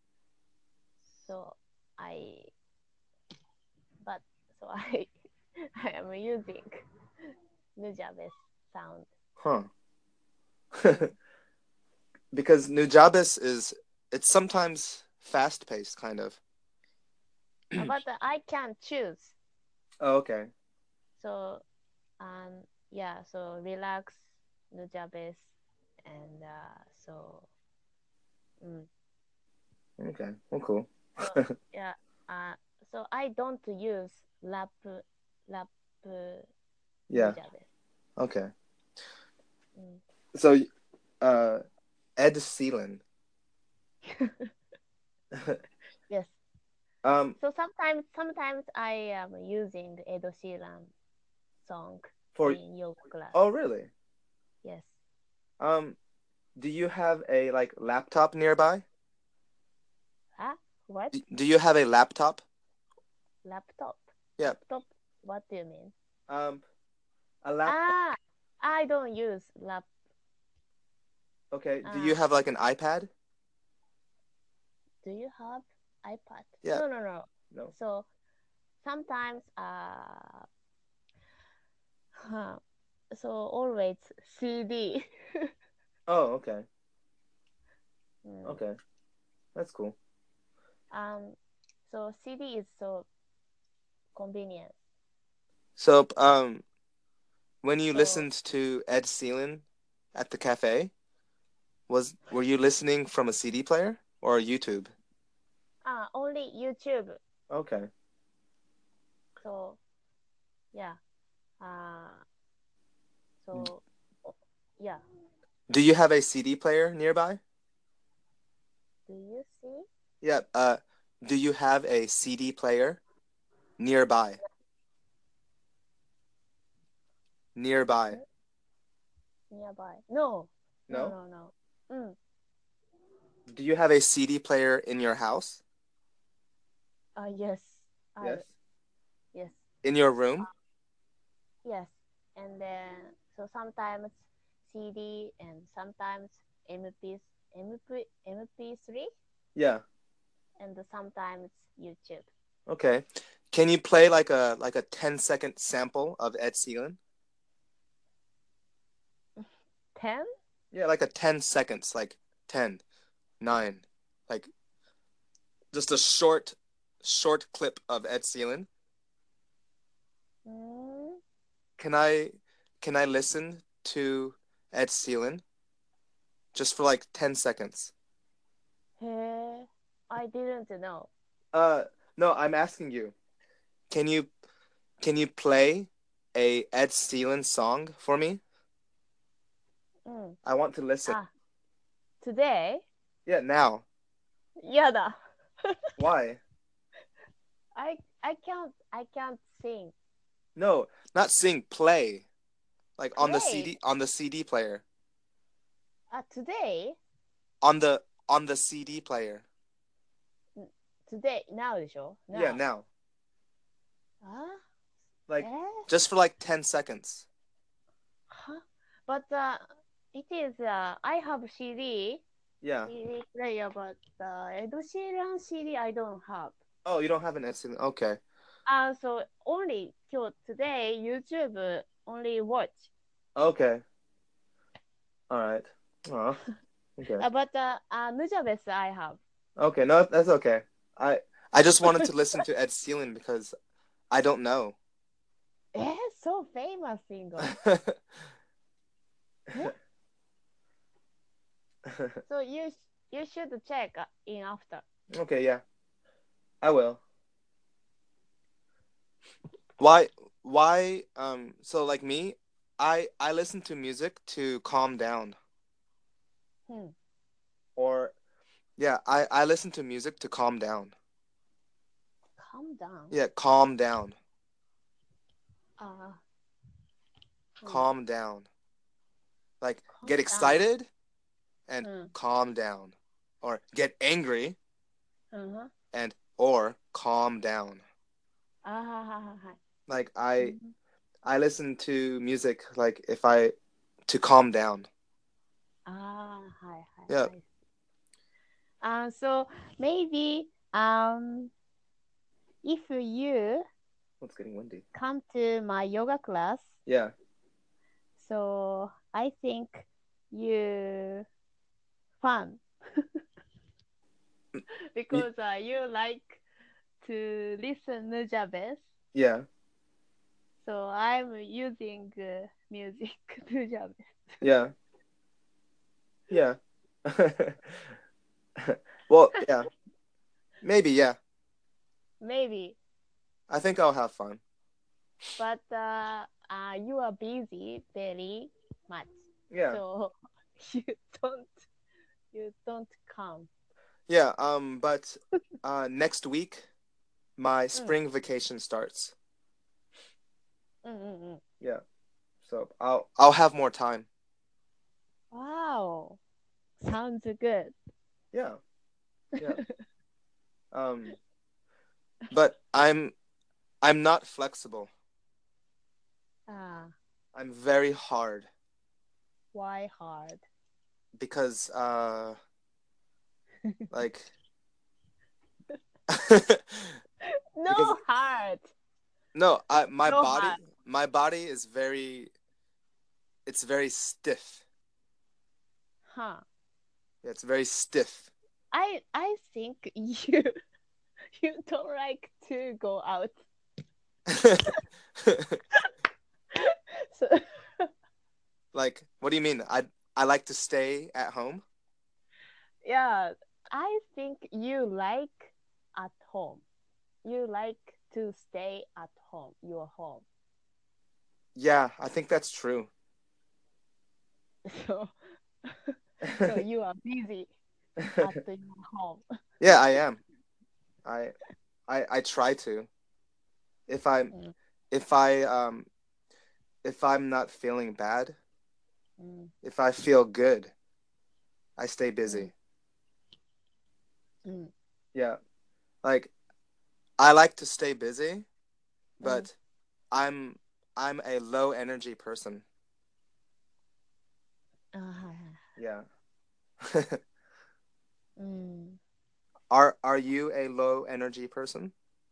Speaker 2: So I, but so I, I am using Nujabes sound.
Speaker 1: Huh.
Speaker 2: Mm.
Speaker 1: Because Nujabes is it's sometimes fast paced kind of.
Speaker 2: Uh, but I can choose.
Speaker 1: Oh, okay.
Speaker 2: So um, yeah, so relax Nujabes and uh, so mm,
Speaker 1: Okay. Well, cool.
Speaker 2: so yeah, uh, so I don't use lap lap uh,
Speaker 1: Yeah.
Speaker 2: Nujabes.
Speaker 1: Okay.
Speaker 2: Mm.
Speaker 1: So uh Ed Sheeran.
Speaker 2: Yes.
Speaker 1: um
Speaker 2: So sometimes sometimes I am using Ed Sheeran song
Speaker 1: for
Speaker 2: in yoga class.
Speaker 1: oh really?
Speaker 2: Yes.
Speaker 1: Um do you have a like laptop nearby?
Speaker 2: Huh? What?
Speaker 1: Do, do you have a laptop?
Speaker 2: Laptop.
Speaker 1: Yeah.
Speaker 2: Laptop. What do you mean?
Speaker 1: Um a laptop.
Speaker 2: Ah, I don't use lap.
Speaker 1: Okay. Do
Speaker 2: Uh,
Speaker 1: you have like an iPad?
Speaker 2: do you have iPad?
Speaker 1: Yeah.
Speaker 2: No, no, no.
Speaker 1: No.
Speaker 2: So sometimes uh, huh, so always C D.
Speaker 1: Oh, okay.
Speaker 2: Mm.
Speaker 1: Okay. That's cool.
Speaker 2: Um, so C D is so convenient.
Speaker 1: So um when you
Speaker 2: So
Speaker 1: listened to Ed Sheeran at the cafe, was were you listening from a C D player or YouTube?
Speaker 2: ah, only YouTube.
Speaker 1: Okay.
Speaker 2: So yeah. Uh, so oh, yeah.
Speaker 1: Do you have a C D player nearby?
Speaker 2: Do you see?
Speaker 1: Yeah. Uh, do you have a C D player nearby? Nearby.
Speaker 2: Hmm? Nearby? No, no,
Speaker 1: No?
Speaker 2: no, no. Mm.
Speaker 1: Do you have a C D player in your house?
Speaker 2: Uh, yes. I
Speaker 1: Yes.
Speaker 2: yes.
Speaker 1: In your room?
Speaker 2: Yes. And then so sometimes C D and sometimes M P M P M P three
Speaker 1: Yeah.
Speaker 2: and sometimes YouTube.
Speaker 1: Okay. Can you play like a like a ten second sample of Ed Sheeran?
Speaker 2: Ten?
Speaker 1: Yeah, like a ten seconds, like ten, nine, like just a short short clip of Ed Sheeran.
Speaker 2: Mm.
Speaker 1: Can I can I listen to Ed Sheeran just for like ten seconds?
Speaker 2: Hey, I didn't know.
Speaker 1: Uh no, I'm asking you. Can you can you play a Ed Sheeran song for me?
Speaker 2: Mm.
Speaker 1: I want to listen.
Speaker 2: Ah, today?
Speaker 1: Yeah, now.
Speaker 2: やだ.
Speaker 1: Why?
Speaker 2: I I can't I can't sing.
Speaker 1: No, not sing, play. Like on the
Speaker 2: Play?
Speaker 1: C D on the C D player.
Speaker 2: Uh, today,
Speaker 1: On the on the C D player.
Speaker 2: today, now でしょ
Speaker 1: Yeah,
Speaker 2: Now.
Speaker 1: now.
Speaker 2: あ
Speaker 1: Like
Speaker 2: え
Speaker 1: just for like ten seconds.
Speaker 2: Huh? But uh, it is, uh, I have C D,
Speaker 1: Yeah.
Speaker 2: C D player, but uh, Ed Sheeran C D I don't have.
Speaker 1: Oh, you don't have an S D. Okay.
Speaker 2: Uh, so only till today, YouTube only watch.
Speaker 1: Okay. All right. Oh, okay.
Speaker 2: Uh, but uh, uh, Nujabes I have.
Speaker 1: Okay, no, that's okay. I I just wanted to listen to Ed Sheeran because I don't know.
Speaker 2: Eh, so famous singer. Eh? So you you should check uh, in after.
Speaker 1: Okay, yeah. I will. Why why um so like me, I I listen to music to calm down.
Speaker 2: Hmm.
Speaker 1: Or yeah, I I listen to music to calm down.
Speaker 2: Calm down.
Speaker 1: Yeah, calm down.
Speaker 2: Uh, hmm.
Speaker 1: Calm down. Like
Speaker 2: Calm
Speaker 1: get
Speaker 2: down.
Speaker 1: excited and
Speaker 2: Hmm.
Speaker 1: calm down. Or get angry
Speaker 2: Uh-huh.
Speaker 1: and or calm down.
Speaker 2: あははははい。
Speaker 1: Like
Speaker 2: う
Speaker 1: I
Speaker 2: ん
Speaker 1: I listen to music like if I to calm down.
Speaker 2: あーはいはい
Speaker 1: Yeah.
Speaker 2: はい。Uh, so maybe um if you
Speaker 1: It's getting windy.
Speaker 2: come to my yoga class,
Speaker 1: Yeah.
Speaker 2: so I think you fun because uh, you like to listen Nujabes.
Speaker 1: Yeah.
Speaker 2: So I'm using uh, music Nujabes.
Speaker 1: Yeah. Yeah. Well, yeah. Maybe, yeah.
Speaker 2: Maybe,
Speaker 1: I think I'll have fun.
Speaker 2: but uh, uh, you are busy very much,
Speaker 1: Yeah.
Speaker 2: so you don't you don't come.
Speaker 1: Yeah, um but uh next week my
Speaker 2: うん
Speaker 1: spring vacation starts.
Speaker 2: うんうんうん。
Speaker 1: Yeah. So I'll I'll have more time.
Speaker 2: Wow, sounds good.
Speaker 1: Yeah. Yeah. Um but I'm I'm not flexible.
Speaker 2: Ah,
Speaker 1: I'm very hard
Speaker 2: why hard?
Speaker 1: because uh like because
Speaker 2: No hard.
Speaker 1: no, I my
Speaker 2: No
Speaker 1: body
Speaker 2: hard.
Speaker 1: my body is very it's very stiff.
Speaker 2: Huh.
Speaker 1: Yeah, it's very stiff.
Speaker 2: I I think you you don't like to go out. So
Speaker 1: Like, what do you mean? I I like to stay at home?
Speaker 2: yeah, I think you like at home. You like to stay at home, your home.
Speaker 1: Yeah, I think that's true.
Speaker 2: So so you are busy at your home.
Speaker 1: Yeah, I am. I I I try to. If I'm
Speaker 2: Mm,
Speaker 1: if I um if I'm not feeling bad,
Speaker 2: mm,
Speaker 1: if I feel good, I stay
Speaker 2: mm,
Speaker 1: busy.
Speaker 2: mm,
Speaker 1: Yeah. Like I like to stay busy,
Speaker 2: mm.
Speaker 1: but I'm I'm a low energy person.
Speaker 2: あ、はいはい。
Speaker 1: Yeah.
Speaker 2: うん。
Speaker 1: Are are you a low energy person?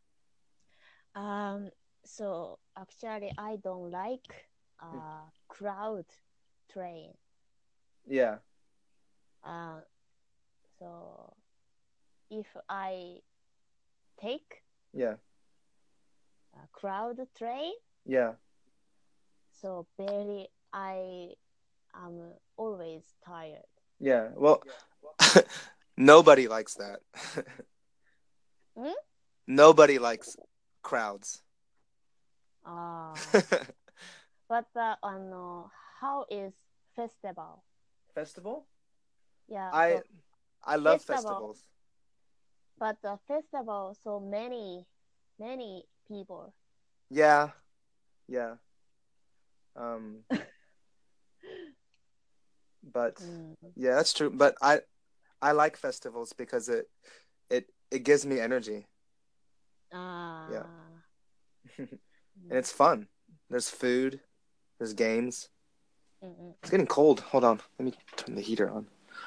Speaker 2: Um, so actually, I don't like uh crowd train.
Speaker 1: Yeah.
Speaker 2: Uh, so if I take
Speaker 1: Yeah.
Speaker 2: a crowd train,
Speaker 1: Yeah.
Speaker 2: so very I am always tired.
Speaker 1: Yeah. Well, nobody likes that.
Speaker 2: Hmm?
Speaker 1: Nobody likes crowds.
Speaker 2: Ah, but uh, あの how is festival?
Speaker 1: Festival?
Speaker 2: Yeah,
Speaker 1: I
Speaker 2: so
Speaker 1: I love
Speaker 2: festival,
Speaker 1: festivals.
Speaker 2: but the festival so many many people.
Speaker 1: Yeah. Yeah. Um But
Speaker 2: Mm.
Speaker 1: yeah, that's true. But I I like festivals because it it it gives me energy. Yeah.
Speaker 2: Ah.
Speaker 1: And it's fun. There's food, there's games. It's
Speaker 2: Mm-mm.
Speaker 1: getting cold. Hold on. Let me turn the heater on.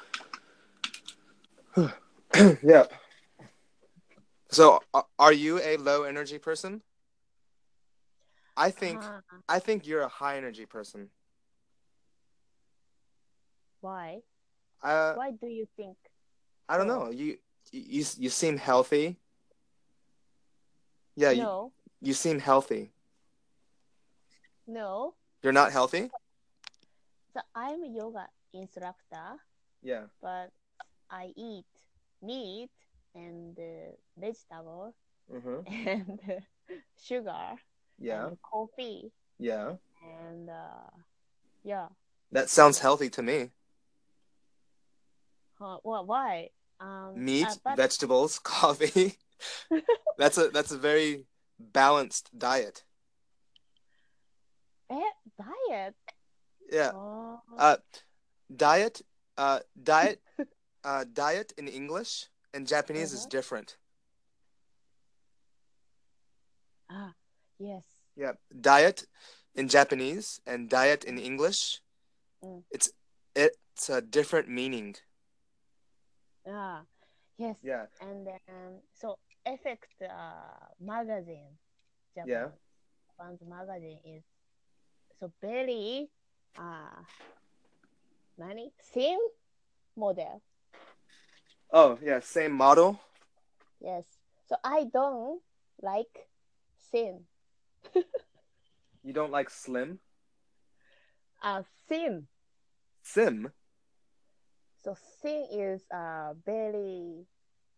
Speaker 1: Yeah. So, a- are you a low energy person? I think
Speaker 2: Ah.
Speaker 1: I think you're a high energy person.
Speaker 2: Why?
Speaker 1: Uh,
Speaker 2: Why do you think
Speaker 1: I don't know.
Speaker 2: so?
Speaker 1: You you you seem healthy. Yeah, you
Speaker 2: No,
Speaker 1: you seem healthy.
Speaker 2: no.
Speaker 1: You're not healthy?
Speaker 2: So I'm a yoga instructor,
Speaker 1: Yeah.
Speaker 2: but I eat meat and uh, vegetable
Speaker 1: Mhm.
Speaker 2: and uh, sugar
Speaker 1: Yeah.
Speaker 2: and coffee
Speaker 1: Yeah.
Speaker 2: and uh, yeah.
Speaker 1: That sounds healthy to me.
Speaker 2: Huh, well, why? Um, uh,
Speaker 1: Meat,
Speaker 2: but
Speaker 1: vegetables, coffee. That's a that's a very balanced diet.
Speaker 2: eh, diet.
Speaker 1: Yeah.
Speaker 2: Oh,
Speaker 1: Uh diet uh diet uh diet in English and Japanese is
Speaker 2: uh-huh.
Speaker 1: different.
Speaker 2: Ah, yes.
Speaker 1: Yeah. Diet in Japanese and diet in
Speaker 2: Mm,
Speaker 1: English,
Speaker 2: mm.
Speaker 1: it's it's a different meaning.
Speaker 2: Ah, yes.
Speaker 1: Yeah.
Speaker 2: And then so Effect uh, magazine,
Speaker 1: Yeah.
Speaker 2: Japan, Japan's magazine is so very uh, nani? Thin model.
Speaker 1: Oh, yeah, same model.
Speaker 2: Yes. So I don't like thin.
Speaker 1: You don't like slim?
Speaker 2: Uh, thin.
Speaker 1: Sim?
Speaker 2: So thin is uh very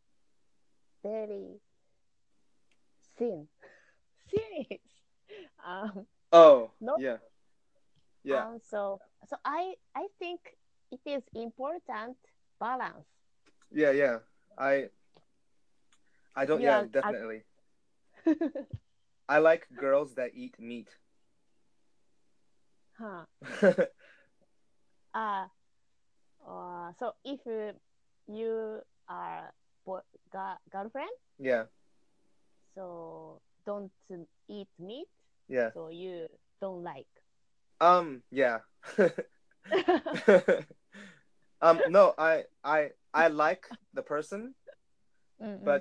Speaker 2: very thin. Thin is um
Speaker 1: Oh,
Speaker 2: not
Speaker 1: yeah. Yeah.
Speaker 2: um so so I I think it is important balance.
Speaker 1: Yeah, yeah. I I don't
Speaker 2: You
Speaker 1: yeah,
Speaker 2: are
Speaker 1: definitely. I like girls that eat meat.
Speaker 2: huh. Uh, uh so if uh, you are boy, ga- girlfriend,
Speaker 1: Yeah.
Speaker 2: so don't eat meat,
Speaker 1: Yeah.
Speaker 2: so you don't like.
Speaker 1: Um, yeah. Um, no, I I I like the person,
Speaker 2: Mm-mm.
Speaker 1: but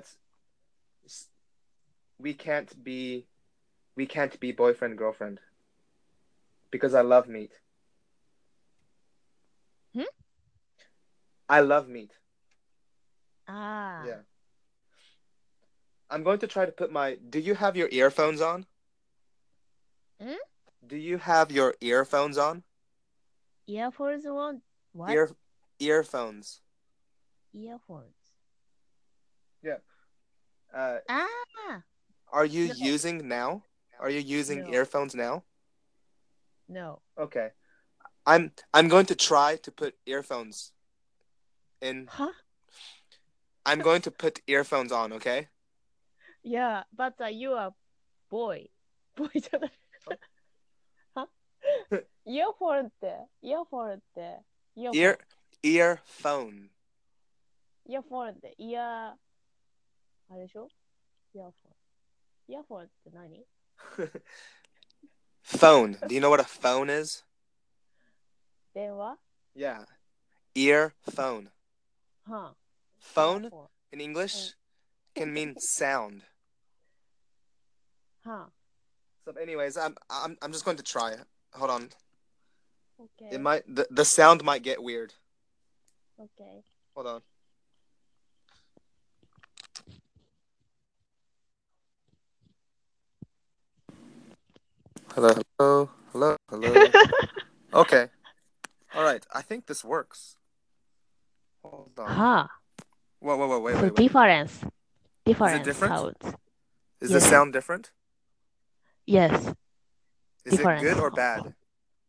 Speaker 1: we can't be we can't be boyfriend girlfriend because I love meat.
Speaker 2: Hmm?
Speaker 1: I love meat.
Speaker 2: Ah,
Speaker 1: Yeah. I'm going to try to put my Do you have your earphones on?
Speaker 2: hmm?
Speaker 1: Do you have your earphones on?
Speaker 2: Earphones want what?
Speaker 1: Ear earphones.
Speaker 2: Earphones.
Speaker 1: Yeah. Uh
Speaker 2: Ah,
Speaker 1: are you
Speaker 2: no,
Speaker 1: using now? Are you using
Speaker 2: no,
Speaker 1: earphones now?
Speaker 2: no.
Speaker 1: Okay. I'm I'm going to try to put earphones in.
Speaker 2: Huh?
Speaker 1: I'm going to put earphones on, okay?
Speaker 2: Yeah, but uh, you are boy. Boy じゃない。は イヤフォンって、イヤフォンって、イヤフォン。
Speaker 1: Ear earphone.
Speaker 2: イヤフォンって、イヤー、あれでしょイヤフォン。イヤフォンって何
Speaker 1: Phone. Do you know what a phone is?
Speaker 2: 電話
Speaker 1: Yeah. Earphone.
Speaker 2: はあ、イヤ
Speaker 1: Phone
Speaker 2: フォン。
Speaker 1: in
Speaker 2: うん。
Speaker 1: English can mean sound.
Speaker 2: はあ、
Speaker 1: So anyways, I'm I'm I'm just going to try it. Hold on. It
Speaker 2: OK。
Speaker 1: might the, the sound might get weird.
Speaker 2: OK。
Speaker 1: Hold on. Hello, hello, hello, hello. Okay. All right. I think this works. Hold on.
Speaker 2: はあ。
Speaker 1: Whoa, whoa, whoa, wait,
Speaker 2: So
Speaker 1: wait, wait.
Speaker 2: difference.
Speaker 1: Is it
Speaker 2: Difference
Speaker 1: different?
Speaker 2: sounds.
Speaker 1: Is the
Speaker 2: Yes.
Speaker 1: sound different?
Speaker 2: Yes.
Speaker 1: Is it
Speaker 2: Difference
Speaker 1: good or
Speaker 2: sounds.
Speaker 1: bad?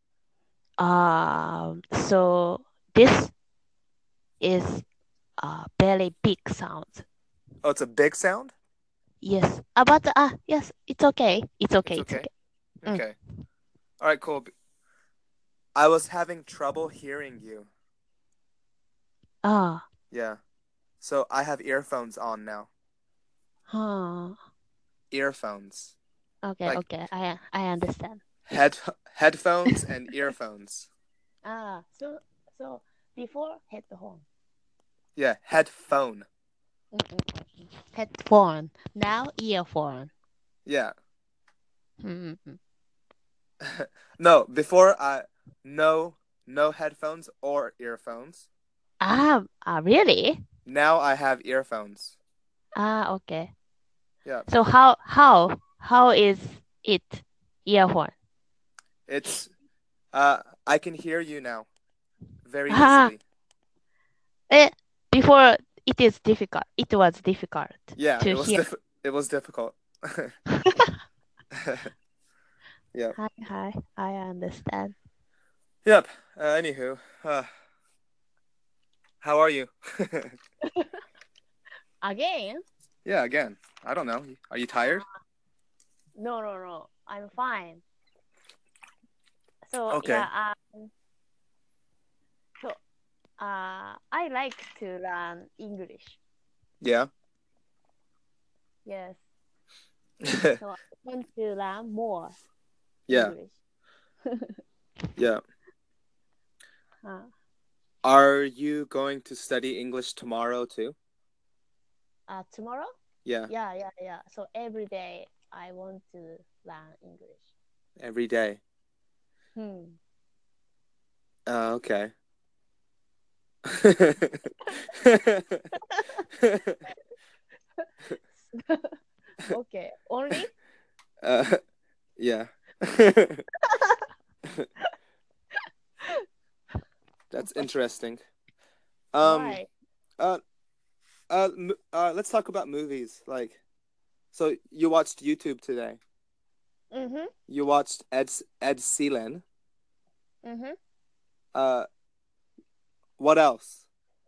Speaker 2: Um, so this is a very big sound.
Speaker 1: Oh, it's a big sound?
Speaker 2: Yes. Uh, but uh, yes, it's okay. It's okay.
Speaker 1: It's
Speaker 2: It's
Speaker 1: okay.
Speaker 2: okay. Mm.
Speaker 1: Okay. All right, cool. I was having trouble hearing you.
Speaker 2: Ah,
Speaker 1: Yeah. So I have earphones on now.
Speaker 2: huh.
Speaker 1: Earphones.
Speaker 2: Okay,
Speaker 1: Like
Speaker 2: okay. I I understand.
Speaker 1: head headphones and earphones.
Speaker 2: Ah, so so before headphone.
Speaker 1: Yeah, headphone.
Speaker 2: Mm-mm-mm. Headphone. Now earphone.
Speaker 1: Yeah.
Speaker 2: Mm-hmm.
Speaker 1: No, before I no no headphones or earphones.
Speaker 2: Ah, ah, really?
Speaker 1: Now I have earphones.
Speaker 2: Ah, okay.
Speaker 1: Yeah.
Speaker 2: So how how how is it earphone?
Speaker 1: It's uh I can hear you now very
Speaker 2: Ah,
Speaker 1: easily.
Speaker 2: eh, before it is difficult. It was difficult
Speaker 1: Yeah,
Speaker 2: to
Speaker 1: it was
Speaker 2: hear.
Speaker 1: diff it was difficult. Yep.
Speaker 2: Hi, hi. I understand.
Speaker 1: Yep. Uh, anywho, uh, how are you?
Speaker 2: Again?
Speaker 1: Yeah, again. I don't know. Are you tired?
Speaker 2: No, no, no. I'm fine. So
Speaker 1: Okay.
Speaker 2: yeah, um, so uh, I like to learn English.
Speaker 1: Yeah.
Speaker 2: Yes. So I want to learn more
Speaker 1: Yeah.
Speaker 2: English.
Speaker 1: Yeah.
Speaker 2: uh,
Speaker 1: Are you going to study English tomorrow too?
Speaker 2: uh, tomorrow?
Speaker 1: Yeah,
Speaker 2: Yeah, yeah, yeah. So every day I want to learn English.
Speaker 1: every day.
Speaker 2: Hmm.
Speaker 1: Uh, okay.
Speaker 2: Okay. Only?
Speaker 1: uh, yeah. That's interesting. Um,
Speaker 2: Why?
Speaker 1: uh, uh, m- uh, let's talk about movies. Like, so you watched YouTube today.
Speaker 2: Mm-hmm.
Speaker 1: You watched Ed Ed Sheeran.
Speaker 2: Mm-hmm.
Speaker 1: Uh, what else?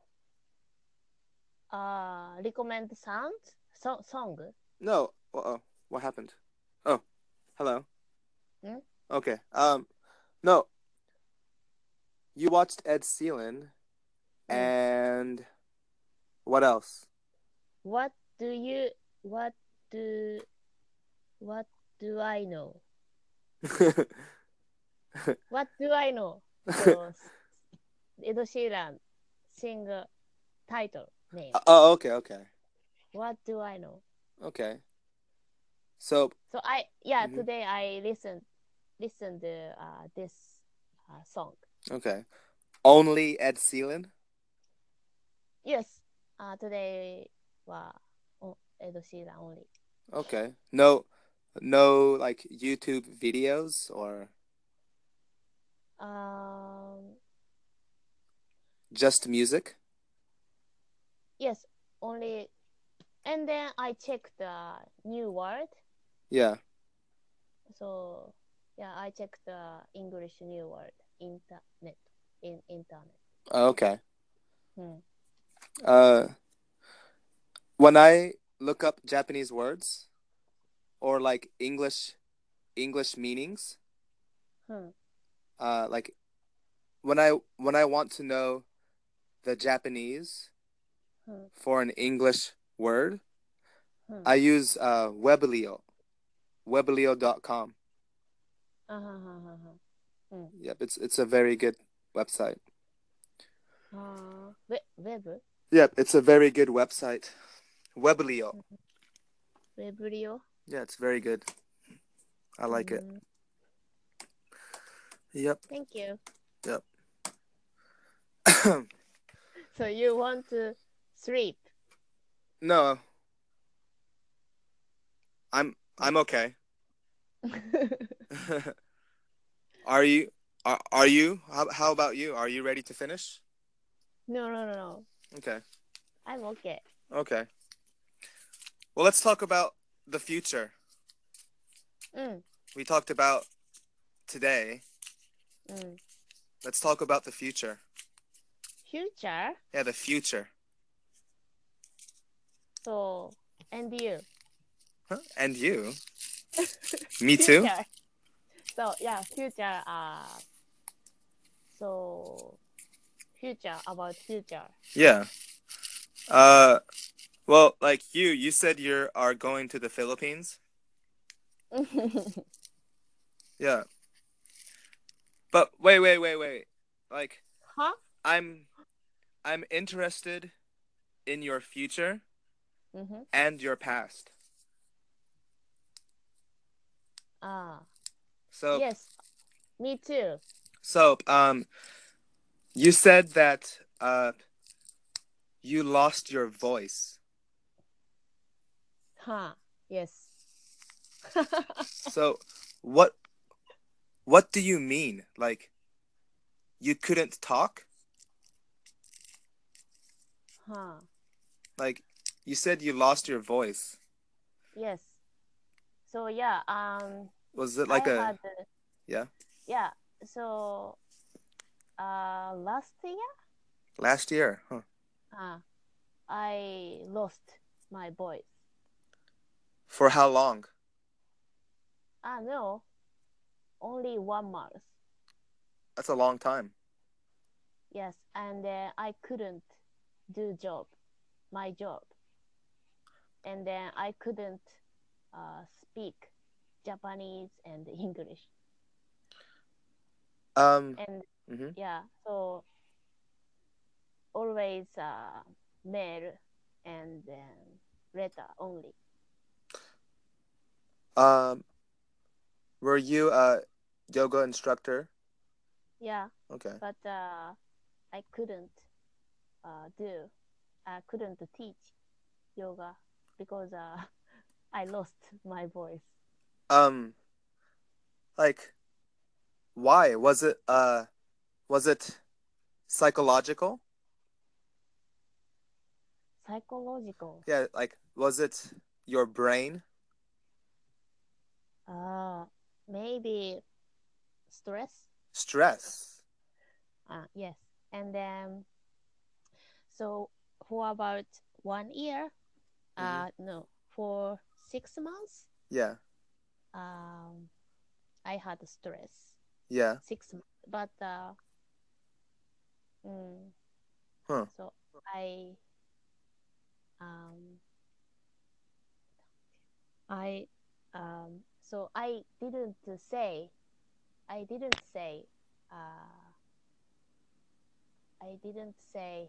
Speaker 2: Uh, recommend sound? So song?
Speaker 1: No. Uh-oh. What happened? Oh, hello.
Speaker 2: Hmm?
Speaker 1: Okay. Um, no. You watched Ed Sheeran,
Speaker 2: Mm.
Speaker 1: and what else?
Speaker 2: What do you what do what do I know? What do I know? So Ed Sheeran sing uh, title name.
Speaker 1: Oh, okay, okay,
Speaker 2: What do I know?
Speaker 1: okay. So,
Speaker 2: So I yeah
Speaker 1: mhm,
Speaker 2: today I listened listened to uh, this uh, song.
Speaker 1: okay. Only Ed Sheeran.
Speaker 2: Yes. Uh, today wa oh, Ed Sheeran only.
Speaker 1: Okay. No, no, like YouTube videos or
Speaker 2: Um
Speaker 1: just music.
Speaker 2: yes only and then I checked the new word.
Speaker 1: Yeah.
Speaker 2: So yeah, I checked the English new word internet in internet.
Speaker 1: Okay.
Speaker 2: Hmm.
Speaker 1: Uh, when I look up Japanese words or like English English meanings,
Speaker 2: Hmm.
Speaker 1: uh, like when I when I want to know the Japanese
Speaker 2: Hmm.
Speaker 1: for an English word,
Speaker 2: Hmm.
Speaker 1: I use uh, Weblio, weblio dot com.
Speaker 2: Uh-huh, uh-huh, uh-huh. Hmm.
Speaker 1: Yep, it's it's a very good website.
Speaker 2: Uh, we- web
Speaker 1: Yep, it's a very good website. Weblio.
Speaker 2: Webrio.
Speaker 1: Yeah, it's very good. I like it.
Speaker 2: Hmm.
Speaker 1: Yep,
Speaker 2: Thank you.
Speaker 1: yep.
Speaker 2: So you want to sleep?
Speaker 1: No, I'm I'm okay. Are you are, are you? How, how about you? Are you ready to finish?
Speaker 2: No, no, no, no.
Speaker 1: Okay.
Speaker 2: I'm okay.
Speaker 1: Okay. Well, let's talk about the future.
Speaker 2: Mm,
Speaker 1: We talked about today.
Speaker 2: mm.
Speaker 1: Let's talk about the future.
Speaker 2: Future.
Speaker 1: Yeah, the future.
Speaker 2: So and you.
Speaker 1: Huh? And you? Me too?
Speaker 2: Future. So yeah, future. Uh, so future about future.
Speaker 1: Yeah. Uh, well, like you, you said you are going to the Philippines. Yeah. But wait, wait, wait, wait. Like,
Speaker 2: Huh?
Speaker 1: I'm, I'm interested in your future
Speaker 2: Mm-hmm.
Speaker 1: and your past.
Speaker 2: Ah,
Speaker 1: So,
Speaker 2: yes, me too.
Speaker 1: so, um, you said that, uh, you lost your voice.
Speaker 2: Huh? Yes.
Speaker 1: So, what, what do you mean? Like, you couldn't talk?
Speaker 2: Huh?
Speaker 1: Like, you said you lost your voice.
Speaker 2: Yes. So yeah, um,
Speaker 1: Was it
Speaker 2: I
Speaker 1: like a,
Speaker 2: had uh,
Speaker 1: yeah,
Speaker 2: yeah. So uh, last year,
Speaker 1: last year? Huh.
Speaker 2: uh, I lost my voice.
Speaker 1: For how long?
Speaker 2: Ah, no, only one month.
Speaker 1: That's a long time.
Speaker 2: Yes, and uh, I couldn't do job, my job, and then I couldn't uh, speak Japanese and English,
Speaker 1: Um,
Speaker 2: and
Speaker 1: mhm.
Speaker 2: yeah, so always uh, mail and then letter only.
Speaker 1: Um, were you a yoga instructor?
Speaker 2: Yeah,
Speaker 1: Okay.
Speaker 2: but uh, I couldn't uh, do, I couldn't teach yoga because uh, I lost my voice.
Speaker 1: Um, like, why? Was it, uh, was it psychological?
Speaker 2: Psychological.
Speaker 1: Yeah, like, was it your brain?
Speaker 2: Uh, maybe stress.
Speaker 1: Stress?
Speaker 2: Uh, yes, and then so for about one year,
Speaker 1: Mm-hmm.
Speaker 2: uh, no, for six months,
Speaker 1: Yeah,
Speaker 2: um, I had stress.
Speaker 1: yeah.
Speaker 2: Six, months, but uh, mm,
Speaker 1: Huh.
Speaker 2: so I um I um so I didn't say I didn't say uh I didn't say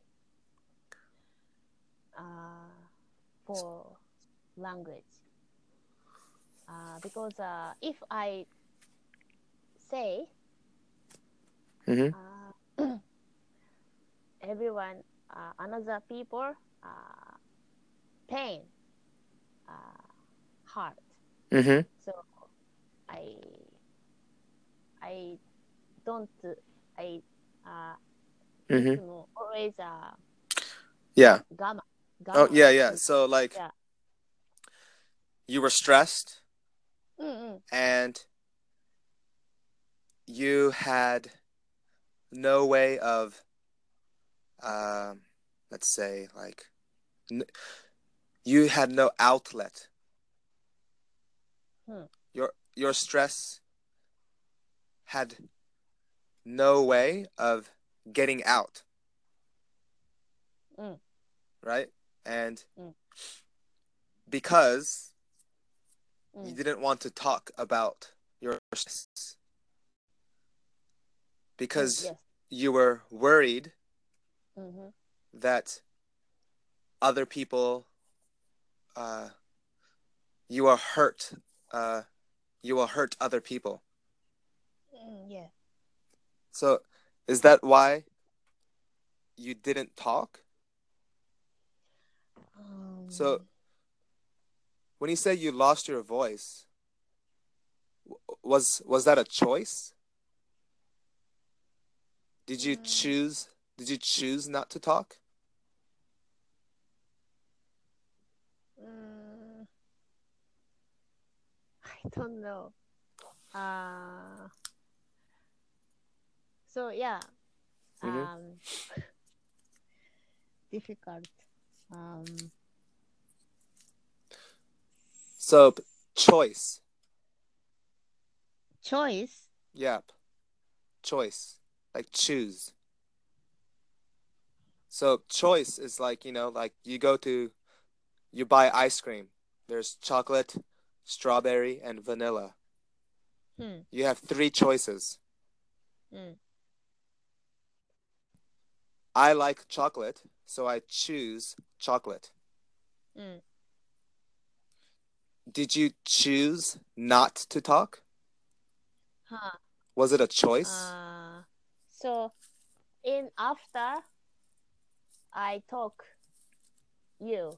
Speaker 2: uh for language uh because uh if I say
Speaker 1: Mm-hmm.
Speaker 2: uh everyone uh, another people uh pain uh heart,
Speaker 1: Mm-hmm.
Speaker 2: so I I don't I uh い
Speaker 1: Mm-hmm.
Speaker 2: つも always uh
Speaker 1: Yeah.
Speaker 2: 我慢
Speaker 1: Oh,
Speaker 2: 我慢
Speaker 1: yeah, yeah.
Speaker 2: し
Speaker 1: So, like,
Speaker 2: yeah
Speaker 1: you were stressed
Speaker 2: うんうん
Speaker 1: and you had no way of, um, let's say, like, n- you had no outlet.
Speaker 2: うん
Speaker 1: Your your stress had no way of getting out,
Speaker 2: うん
Speaker 1: right? And
Speaker 2: うん
Speaker 1: because
Speaker 2: う
Speaker 1: you
Speaker 2: ん
Speaker 1: didn't want to talk about your stress,
Speaker 2: うん
Speaker 1: because
Speaker 2: yes
Speaker 1: you were worried
Speaker 2: うんうん
Speaker 1: that other people, uh, you will hurt, uh, you will hurt other people.
Speaker 2: うん yes
Speaker 1: So, is that why you didn't talk? So,
Speaker 2: うん
Speaker 1: when you say you lost your voice, was was that a choice? Did
Speaker 2: う
Speaker 1: you
Speaker 2: ん
Speaker 1: choose? Did you choose not to talk?
Speaker 2: うん I don't know uh so yeah
Speaker 1: Mm-hmm.
Speaker 2: um difficult um
Speaker 1: So, choice.
Speaker 2: choice
Speaker 1: Yep. Choice. Like choose. So choice is like, you know, like you go to, you buy ice cream. There's chocolate, strawberry, and vanilla.
Speaker 2: うん。
Speaker 1: You have three choices.
Speaker 2: うん。
Speaker 1: I like chocolate, so I choose chocolate.
Speaker 2: うん。
Speaker 1: Did you choose not to talk?
Speaker 2: は
Speaker 1: Was it a
Speaker 2: あ。
Speaker 1: choice?
Speaker 2: Uh, so, in after I talk you,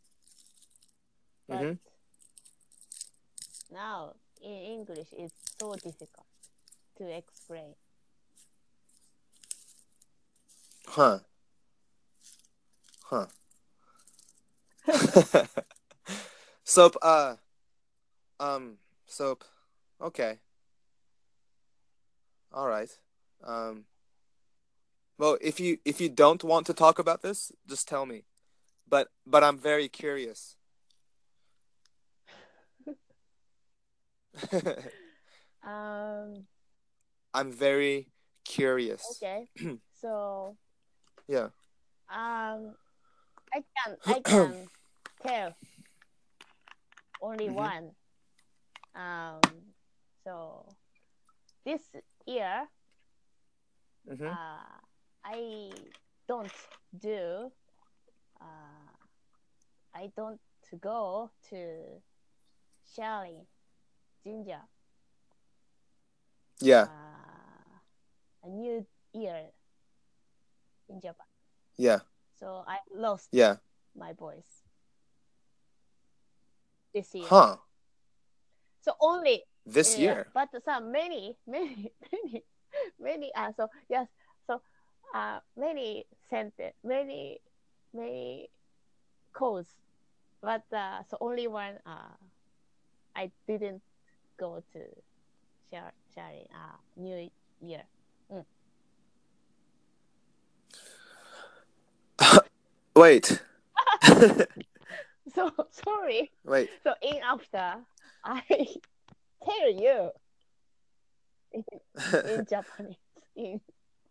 Speaker 2: but
Speaker 1: Mm-hmm.
Speaker 2: now in English it's so difficult to explain.
Speaker 1: Huh. Huh. Soap, uh, um, soap. Okay. All right. Um, well, if you if you don't want to talk about this, just tell me. But but I'm very curious.
Speaker 2: Um,
Speaker 1: I'm very curious.
Speaker 2: okay. So,
Speaker 1: Yeah.
Speaker 2: um, I can I can tell only
Speaker 1: Mm-hmm.
Speaker 2: one. Um, so this year,
Speaker 1: Mm-hmm.
Speaker 2: uh, I don't do. Uh, I don't go to Shaolin Jinja.
Speaker 1: Yeah.
Speaker 2: Uh, a new year in Japan.
Speaker 1: Yeah.
Speaker 2: So I lost
Speaker 1: Yeah.
Speaker 2: my voice this year.
Speaker 1: Huh.
Speaker 2: So only
Speaker 1: This
Speaker 2: yeah,
Speaker 1: year.
Speaker 2: but some many many many many uh so yes so uh many sentence many many calls, but uh so only one uh I didn't go to share sharing uh New Year. Mm.
Speaker 1: Wait.
Speaker 2: So sorry.
Speaker 1: Wait.
Speaker 2: So in after I tell you in, in Japanese in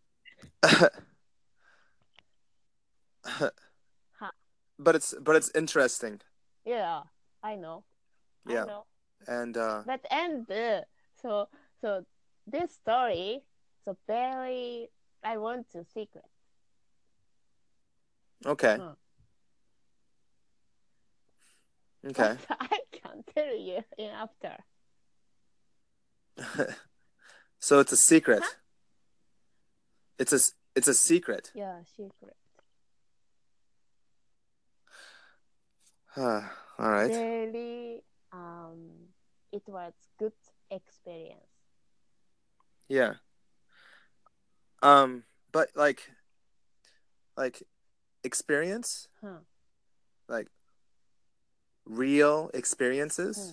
Speaker 2: ha
Speaker 1: but it's but it's interesting.
Speaker 2: yeah I know I
Speaker 1: Yeah.
Speaker 2: know.
Speaker 1: And uh
Speaker 2: But and uh, so so this story so very I want to secret.
Speaker 1: okay.
Speaker 2: Hmm. But
Speaker 1: Okay.
Speaker 2: I can tell you in after.
Speaker 1: So it's a secret.
Speaker 2: Huh?
Speaker 1: It's a it's a secret.
Speaker 2: Yeah, secret.
Speaker 1: All right.
Speaker 2: Very um it was good experience.
Speaker 1: Yeah. Um but like like experience,
Speaker 2: Hmm.
Speaker 1: like real
Speaker 2: Hmm.
Speaker 1: experiences,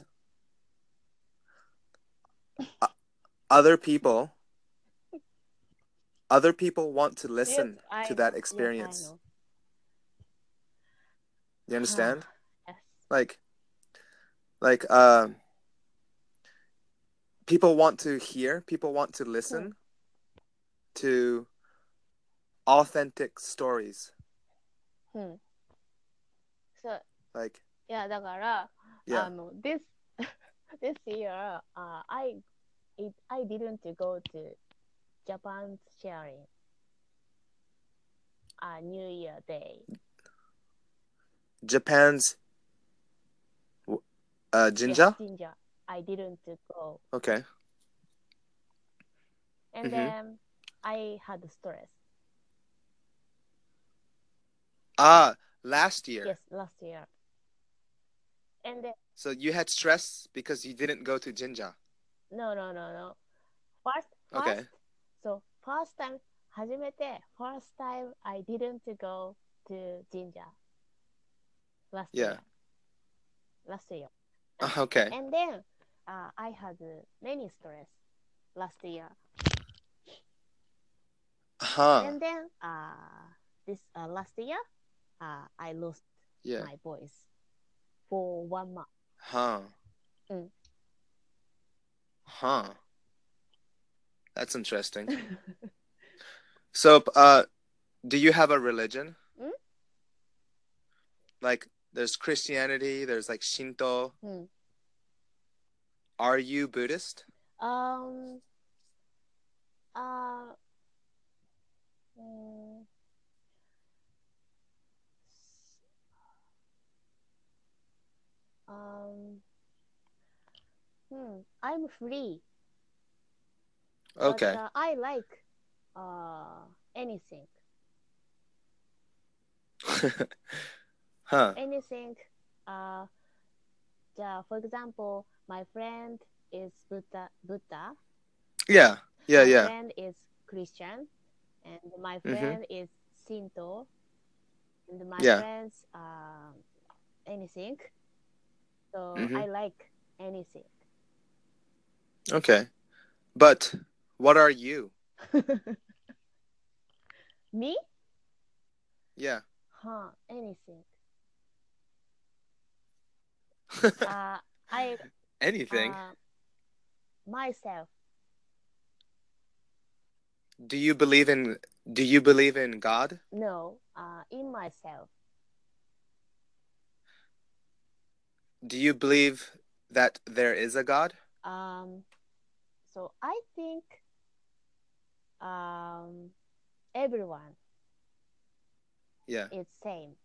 Speaker 1: uh, other people other people want to
Speaker 2: Yes,
Speaker 1: listen
Speaker 2: I
Speaker 1: to that
Speaker 2: know. Yes, I
Speaker 1: experience.
Speaker 2: know.
Speaker 1: You understand?
Speaker 2: Yes.
Speaker 1: Like like um people want to hear, people want to
Speaker 2: Hmm.
Speaker 1: listen to authentic stories.
Speaker 2: Hmm. So
Speaker 1: Like
Speaker 2: yeah だからあ
Speaker 1: yeah.
Speaker 2: の this this year uh, I it I didn't go to Japan's sharing uh, New Year Day.
Speaker 1: Japan's uh
Speaker 2: Yes,
Speaker 1: jinja?
Speaker 2: Jinja. I didn't go.
Speaker 1: Okay.
Speaker 2: And
Speaker 1: Mhm.
Speaker 2: then I had stress.
Speaker 1: Ah, last year.
Speaker 2: Yes, last year. And then,
Speaker 1: So you had stress because you didn't go to jinja.
Speaker 2: no, no, no, no. First, first,
Speaker 1: Okay.
Speaker 2: so first time, 初めて first time I didn't go to Jinja last
Speaker 1: Yeah.
Speaker 2: year. Last year.
Speaker 1: Okay.
Speaker 2: And then uh, I had many stress last year.
Speaker 1: Huh.
Speaker 2: And then uh, this uh, last year, uh, I lost
Speaker 1: Yeah.
Speaker 2: my voice for one month.
Speaker 1: Huh.
Speaker 2: Mm.
Speaker 1: Huh. That's interesting. So uh do you have a religion?
Speaker 2: Hmm?
Speaker 1: Like, there's Christianity, there's like Shinto.
Speaker 2: Hmm.
Speaker 1: Are you Buddhist?
Speaker 2: Um. Uh. mm, um. Hmm. I'm free, but
Speaker 1: Okay.
Speaker 2: uh, I like uh anything.
Speaker 1: Huh.
Speaker 2: Anything. Uh. Yeah, for example, my friend is Buddha. Buddha.
Speaker 1: Yeah. Yeah,
Speaker 2: My
Speaker 1: yeah.
Speaker 2: friend is Christian, and my
Speaker 1: Mm-hmm.
Speaker 2: friend is Shinto, and my
Speaker 1: Yeah.
Speaker 2: friends uh, anything. So
Speaker 1: Mm-hmm.
Speaker 2: I like anything.
Speaker 1: Okay. But what are you?
Speaker 2: Me?
Speaker 1: Yeah.
Speaker 2: Huh? Anything. Uh, I
Speaker 1: Anything.
Speaker 2: uh myself.
Speaker 1: Do you believe in do you believe in God?
Speaker 2: No. Uh, in myself.
Speaker 1: Do you believe that there is a God?
Speaker 2: Um. So I think um everyone
Speaker 1: Yeah.
Speaker 2: is same.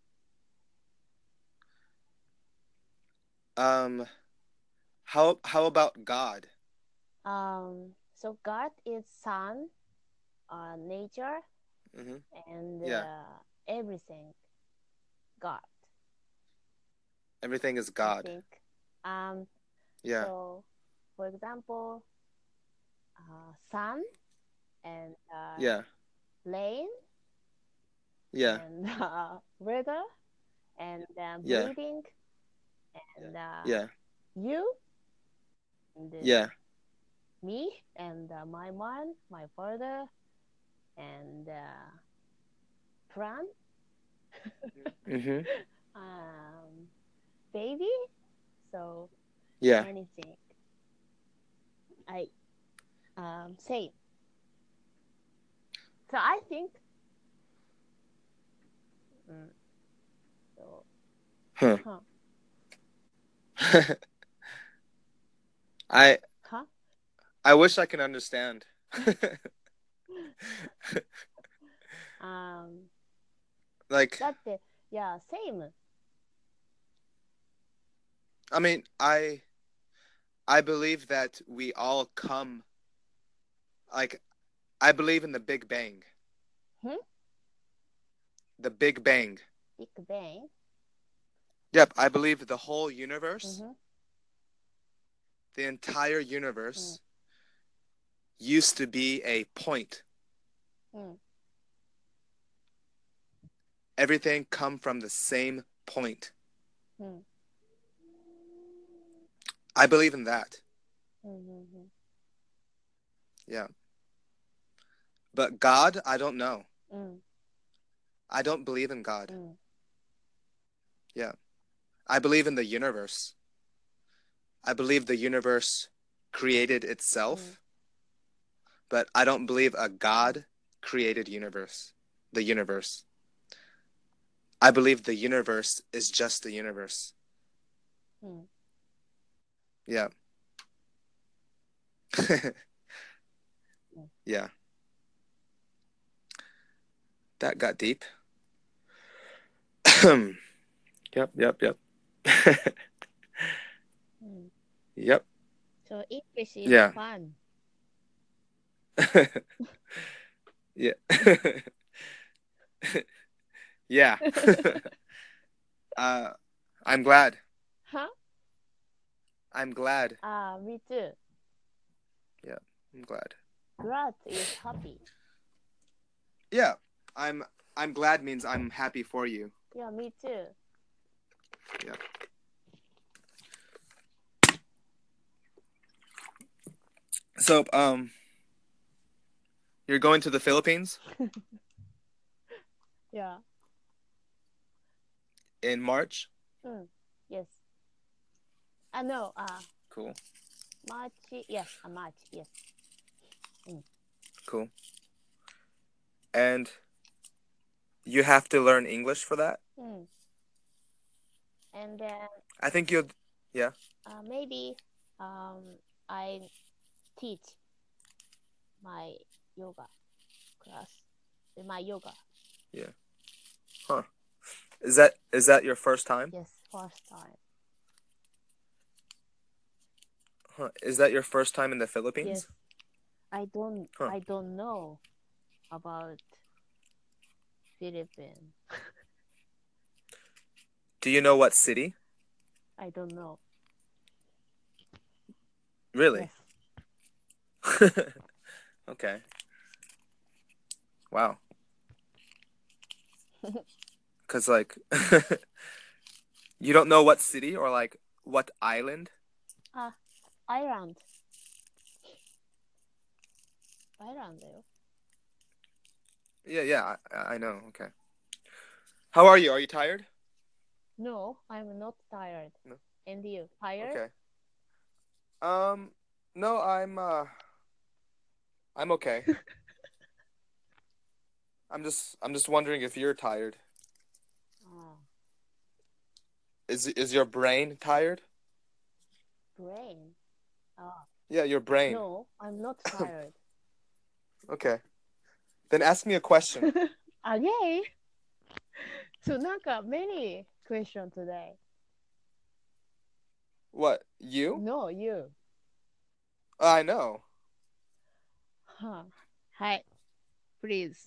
Speaker 1: Um how how about God?
Speaker 2: Um. So God is sun, uh, nature,
Speaker 1: Mm-hmm.
Speaker 2: and
Speaker 1: Yeah.
Speaker 2: uh, everything. God,
Speaker 1: Everything is
Speaker 2: I
Speaker 1: God.
Speaker 2: think. Um.
Speaker 1: Yeah.
Speaker 2: So, for example, uh, sun and uh,
Speaker 1: Yeah.
Speaker 2: rain
Speaker 1: Yeah.
Speaker 2: and uh, weather and uh,
Speaker 1: Yeah.
Speaker 2: breathing and uh,
Speaker 1: Yeah.
Speaker 2: you and uh,
Speaker 1: Yeah.
Speaker 2: me and uh, my mom, my father and uh, plant,
Speaker 1: Mm-hmm.
Speaker 2: um, baby. So
Speaker 1: Yeah.
Speaker 2: anything I um, say. So I think mm, so.
Speaker 1: Huh.
Speaker 2: Huh?
Speaker 1: I
Speaker 2: Huh?
Speaker 1: I wish I can understand.
Speaker 2: um.
Speaker 1: Like,
Speaker 2: だって、yeah, same.
Speaker 1: I mean, I I believe that we all come like I believe in the Big Bang.
Speaker 2: Hmm?
Speaker 1: The Big Bang.
Speaker 2: Big Bang.
Speaker 1: Yep, I believe the whole universe,
Speaker 2: Mm-hmm.
Speaker 1: the entire universe used to be a point.
Speaker 2: Mm.
Speaker 1: Everything come from the same point.
Speaker 2: Mm.
Speaker 1: I believe in that.
Speaker 2: Mm-hmm.
Speaker 1: Yeah. But God, I don't know.
Speaker 2: Mm.
Speaker 1: I don't believe in God.
Speaker 2: Mm.
Speaker 1: Yeah. I believe in the universe. I believe the universe created
Speaker 2: Mm.
Speaker 1: itself, but I don't believe a God created universe. The universe. I believe the universe is just the universe.
Speaker 2: Mm.
Speaker 1: Yeah.
Speaker 2: Mm.
Speaker 1: Yeah. That got deep. Yep, yep, yep.
Speaker 2: Mm.
Speaker 1: Yep.
Speaker 2: So English is
Speaker 1: Yeah.
Speaker 2: fun.
Speaker 1: Yeah. Yeah. uh, I'm glad.
Speaker 2: Huh?
Speaker 1: I'm glad.
Speaker 2: Ah, me too.
Speaker 1: Yeah, I'm glad.
Speaker 2: Glad is happy.
Speaker 1: Yeah, I'm. I'm glad means I'm happy for you.
Speaker 2: Yeah, me too.
Speaker 1: Yeah. So, um, you're going to the Philippines
Speaker 2: Yeah.
Speaker 1: in March.
Speaker 2: Mm. Yes. Ah, no. Ah,
Speaker 1: Cool.
Speaker 2: March. Yes, a March. Yes. Mm.
Speaker 1: Cool. And you have to learn English for that.
Speaker 2: Mm. And then
Speaker 1: I think you'll, yeah.
Speaker 2: uh, maybe um, I teach my yoga class, my yoga.
Speaker 1: Yeah. Huh. Is that is that your first time?
Speaker 2: Yes, first time.
Speaker 1: Huh. Is that your first time in the
Speaker 2: Yes,
Speaker 1: Philippines?
Speaker 2: I don't.
Speaker 1: Huh.
Speaker 2: I don't know about Philippines.
Speaker 1: Do you know what city?
Speaker 2: I don't know.
Speaker 1: Really?
Speaker 2: Yes.
Speaker 1: Okay. Wow. Cause like, you don't know what city or like what island?
Speaker 2: Ah, Ireland. Ireland だよ.
Speaker 1: Yeah, yeah, I, I know. Okay. How are you? Are you tired?
Speaker 2: No, I'm not tired.
Speaker 1: No.
Speaker 2: And you, tired?
Speaker 1: Okay. Um, no, I'm uh, I'm okay. I'm just I'm just wondering if you're tired.
Speaker 2: Ah,
Speaker 1: Is is your brain tired?
Speaker 2: brain. Ah,
Speaker 1: Yeah, your brain.
Speaker 2: no, I'm not tired.
Speaker 1: Okay. Then ask me a question.
Speaker 2: Again? So, なんか many question today.
Speaker 1: What? You?
Speaker 2: No, you.
Speaker 1: I know.
Speaker 2: Huh. はい。Please.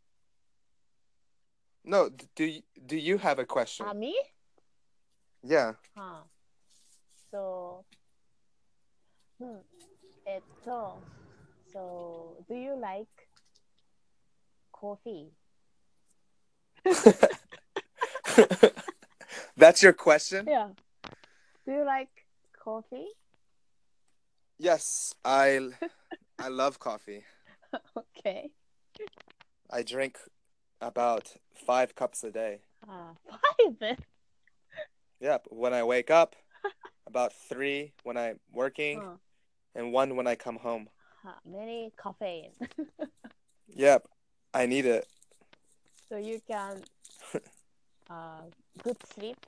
Speaker 1: No, d- do you, do you have a question?
Speaker 2: あ、me?
Speaker 1: Yeah.
Speaker 2: Huh. So, うん。えっと、so, do you like coffee?
Speaker 1: That's your question?
Speaker 2: Yeah. Do you like coffee?
Speaker 1: Yes, I I love coffee.
Speaker 2: Okay.
Speaker 1: I drink about five cups a day.
Speaker 2: Ah, five?
Speaker 1: Yep. When I wake up, about three when I'm working,
Speaker 2: Huh.
Speaker 1: and one when I come home.
Speaker 2: Huh. Many caffeine.
Speaker 1: Yep. I need it.
Speaker 2: So you can uh good sleep.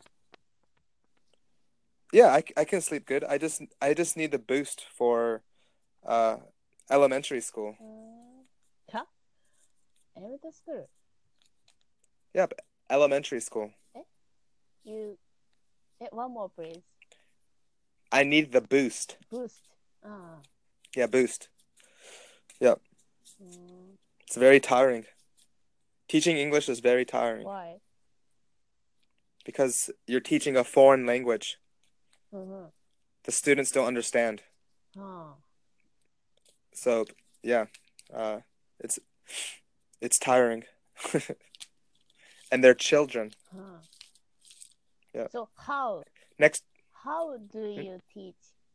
Speaker 1: Yeah, I, I can sleep good. I just I just need the boost for uh elementary school.
Speaker 2: Mm. Huh? Elementary school.
Speaker 1: Yep, elementary school.
Speaker 2: Eh? You eh, one more please.
Speaker 1: I need the boost.
Speaker 2: Boost. Ah.
Speaker 1: Yeah, boost. Yep.
Speaker 2: Mm.
Speaker 1: It's very tiring. Teaching English is very tiring
Speaker 2: Why?
Speaker 1: because you're teaching a foreign language.
Speaker 2: Mm-hmm.
Speaker 1: The students don't understand.
Speaker 2: Ah.
Speaker 1: So, yeah. Uh it's it's tiring. And they're children.
Speaker 2: Huh.
Speaker 1: Yeah.
Speaker 2: So how
Speaker 1: Next,
Speaker 2: how do
Speaker 1: hmm?
Speaker 2: you teach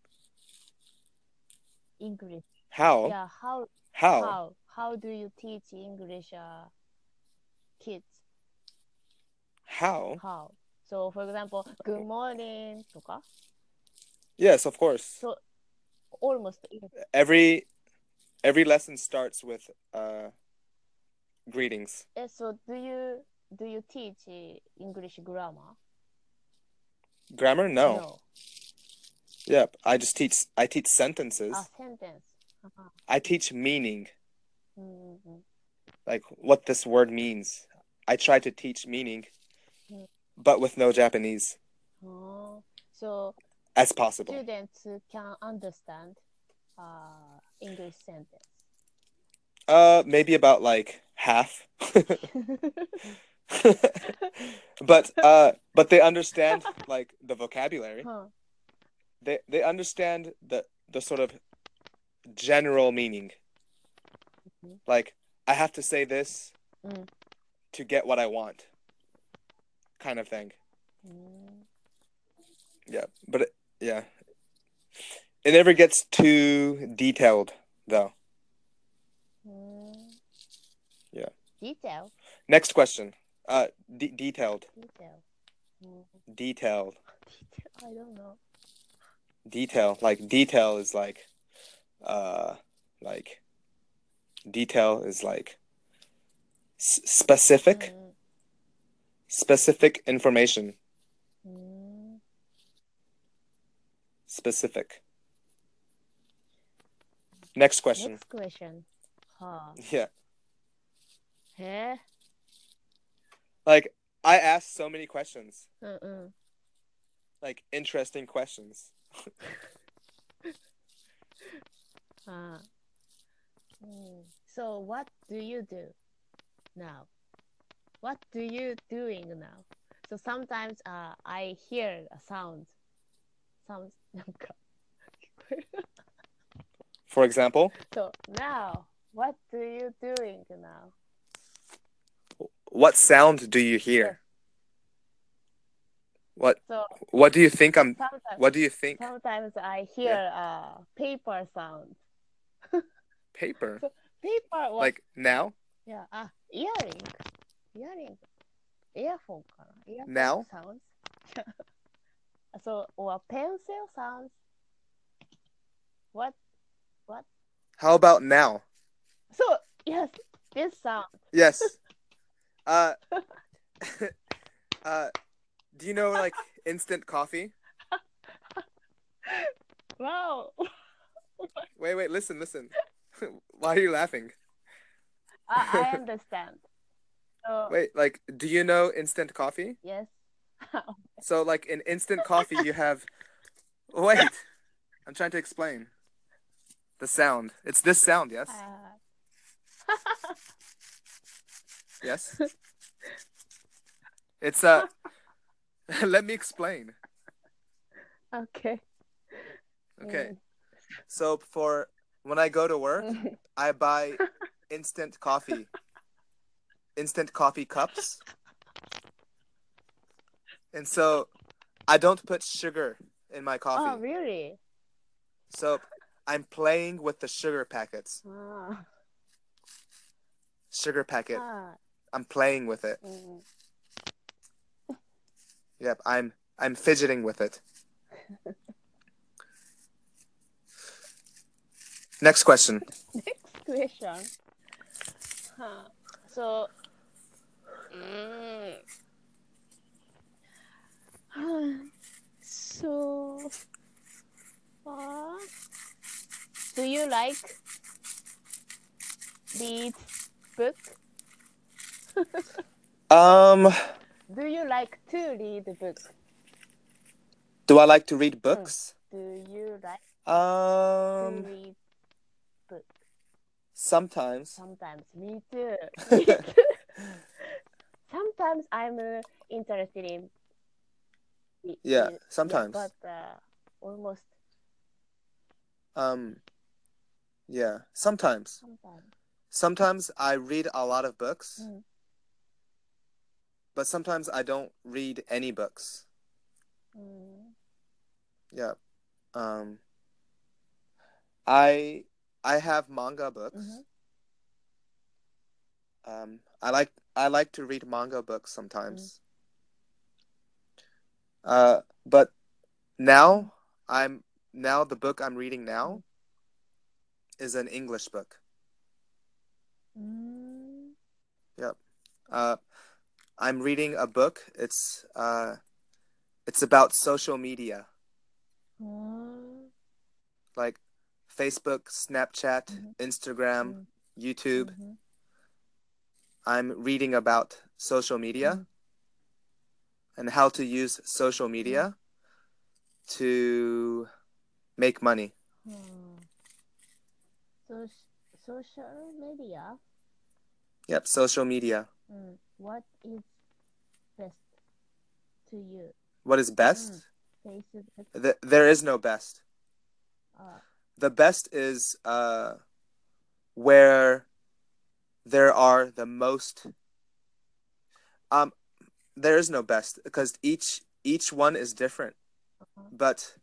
Speaker 2: English?
Speaker 1: How?
Speaker 2: Yeah, how
Speaker 1: How?
Speaker 2: how how do you teach English uh, kids?
Speaker 1: How?
Speaker 2: How? So for example, good morning とか?
Speaker 1: Yes, of course.
Speaker 2: So almost
Speaker 1: Every every lesson starts with uh greetings.
Speaker 2: eh, so do you do you teach uh, English grammar?
Speaker 1: Grammar? No.
Speaker 2: No.
Speaker 1: Yep. I just teach I teach
Speaker 2: A
Speaker 1: sentences.
Speaker 2: sentence. Uh-huh.
Speaker 1: I teach meaning,
Speaker 2: Mm-hmm.
Speaker 1: like what this word means. I try to teach meaning,
Speaker 2: Mm.
Speaker 1: but with no Japanese
Speaker 2: Oh, so
Speaker 1: as possible.
Speaker 2: students can understand uh, English sentence.
Speaker 1: Uh, maybe about like half. But uh, but they understand like the vocabulary.
Speaker 2: Huh.
Speaker 1: They they understand the the sort of general meaning.
Speaker 2: Mhm.
Speaker 1: Like I have to say this
Speaker 2: Mm.
Speaker 1: to get what I want, kind of thing.
Speaker 2: Mm.
Speaker 1: Yeah, but it, yeah, it never gets too detailed though.
Speaker 2: Mm.
Speaker 1: Yeah.
Speaker 2: Detail.
Speaker 1: Next question. Uh, de- detailed.
Speaker 2: Detail. Mm.
Speaker 1: Detailed.
Speaker 2: Detail. I don't know.
Speaker 1: Detail. Like detail is like, uh, like detail is like s- specific.
Speaker 2: Mm.
Speaker 1: Specific information.
Speaker 2: うーん
Speaker 1: Specific. Next question.
Speaker 2: Next question. はあ。
Speaker 1: Yeah.
Speaker 2: へえ。
Speaker 1: Like, I asked so many questions.
Speaker 2: うんうん。
Speaker 1: Like, interesting questions.
Speaker 2: はあ。うん So, what do you do now? What do you doing now? So sometimes uh, I hear a sound. Sounds なんか聞こえる。
Speaker 1: For example,
Speaker 2: So now, what do you doing now?
Speaker 1: what sound do you hear?
Speaker 2: Yes.
Speaker 1: What
Speaker 2: So
Speaker 1: What do you think I'm
Speaker 2: sometimes,
Speaker 1: What do you think?
Speaker 2: sometimes I hear a paper sound.
Speaker 1: Paper.
Speaker 2: So paper は
Speaker 1: Like now?
Speaker 2: いや、あ、イヤリング。イヤリング。イヤフォンかなイヤフォン
Speaker 1: Now?
Speaker 2: sounds? So, or pencil sounds? What? What?
Speaker 1: How about now?
Speaker 2: So, yes, this sound.
Speaker 1: Yes. Uh uh do you know like instant coffee?
Speaker 2: Wow.
Speaker 1: Wait, wait, listen, listen. Why are you laughing?
Speaker 2: I, I understand. So,
Speaker 1: Wait, like do you know instant coffee?
Speaker 2: yes.
Speaker 1: So like in instant coffee you have Wait. I'm trying to explain. The sound. It's this sound, yes?
Speaker 2: Uh,
Speaker 1: Yes. It's uh let me explain.
Speaker 2: okay.
Speaker 1: Okay.
Speaker 2: Mm.
Speaker 1: So for when I go to work, I buy instant coffee. Instant coffee cups. And so I don't put sugar in my coffee.
Speaker 2: Oh, really?
Speaker 1: So I'm playing with the sugar packets.
Speaker 2: Ah.
Speaker 1: Sugar packet.
Speaker 2: Ah.
Speaker 1: I'm playing with it.
Speaker 2: Mm.
Speaker 1: Yep, I'm I'm fidgeting with it. Next question.
Speaker 2: Next question. Huh. So, mm. So, uh, do you like read book?
Speaker 1: Um
Speaker 2: Do you like to read book?
Speaker 1: do I like to read books?
Speaker 2: Do you like
Speaker 1: Um
Speaker 2: to read book?
Speaker 1: sometimes.
Speaker 2: Sometimes, me too. Me too. Sometimes I'm uh, interested in.
Speaker 1: Yeah,
Speaker 2: in
Speaker 1: sometimes.
Speaker 2: Yeah, but uh, almost
Speaker 1: Um yeah, sometimes.
Speaker 2: sometimes.
Speaker 1: Sometimes I read a lot of books,
Speaker 2: Mm.
Speaker 1: but sometimes I don't read any books.
Speaker 2: Mm.
Speaker 1: Yeah. Um I I have manga books.
Speaker 2: Mm-hmm.
Speaker 1: Um I like I like to read manga books sometimes. Mm. Uh but now I'm now the book I'm reading now
Speaker 2: Mm.
Speaker 1: is an English book.
Speaker 2: Mm.
Speaker 1: Yep. Uh I'm reading a book. It's uh it's about social media.
Speaker 2: Mm.
Speaker 1: Like Facebook, Snapchat,
Speaker 2: Mm-hmm.
Speaker 1: Instagram,
Speaker 2: Mm.
Speaker 1: YouTube.
Speaker 2: Mm-hmm.
Speaker 1: I'm reading about social media
Speaker 2: Mm.
Speaker 1: and how to use social media to make money.
Speaker 2: Hmm. So, social media.
Speaker 1: Yep, social media.
Speaker 2: Mm. What is best to you?
Speaker 1: What is best?
Speaker 2: Mm. Facebook.
Speaker 1: Th- there is no best.
Speaker 2: Uh,
Speaker 1: The best is uh, where there are the most. Um, there is no best because each each one is different.
Speaker 2: uh-huh.
Speaker 1: But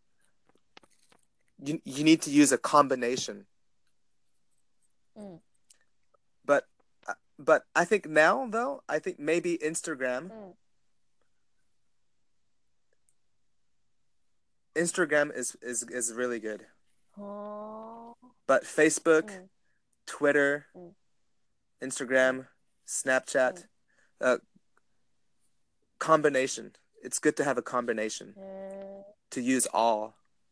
Speaker 1: you you need to use a combination.
Speaker 2: Mm.
Speaker 1: But uh, but I think now though I think maybe Instagram.
Speaker 2: Mm.
Speaker 1: Instagram is is is really good.
Speaker 2: Oh.
Speaker 1: But Facebook,
Speaker 2: Mm.
Speaker 1: Twitter,
Speaker 2: Mm.
Speaker 1: Instagram, Snapchat, uh, combination. It's good to have a combination
Speaker 2: へ
Speaker 1: to use all.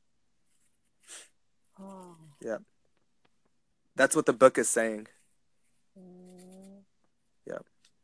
Speaker 2: ーはあ
Speaker 1: Yeah. That's what the book is saying.
Speaker 2: うーん
Speaker 1: Yeah.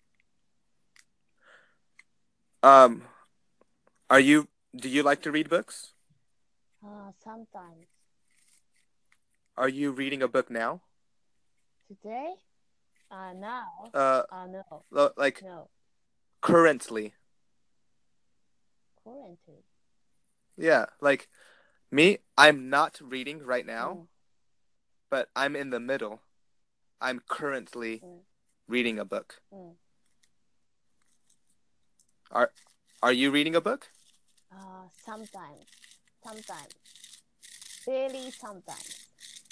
Speaker 1: Um, are you, do you like to read books?
Speaker 2: ああ sometimes.
Speaker 1: Are you reading a book now?
Speaker 2: Today? Uh, now?
Speaker 1: Uh,
Speaker 2: Uh, no,
Speaker 1: lo- like
Speaker 2: no.
Speaker 1: currently.
Speaker 2: Currently.
Speaker 1: Yeah, like me, I'm not reading right now,
Speaker 2: うん
Speaker 1: but I'm in the middle. I'm currently
Speaker 2: うん
Speaker 1: reading a book.
Speaker 2: うん
Speaker 1: Are are you reading a book?
Speaker 2: ああ sometimes. Sometimes. Very sometimes.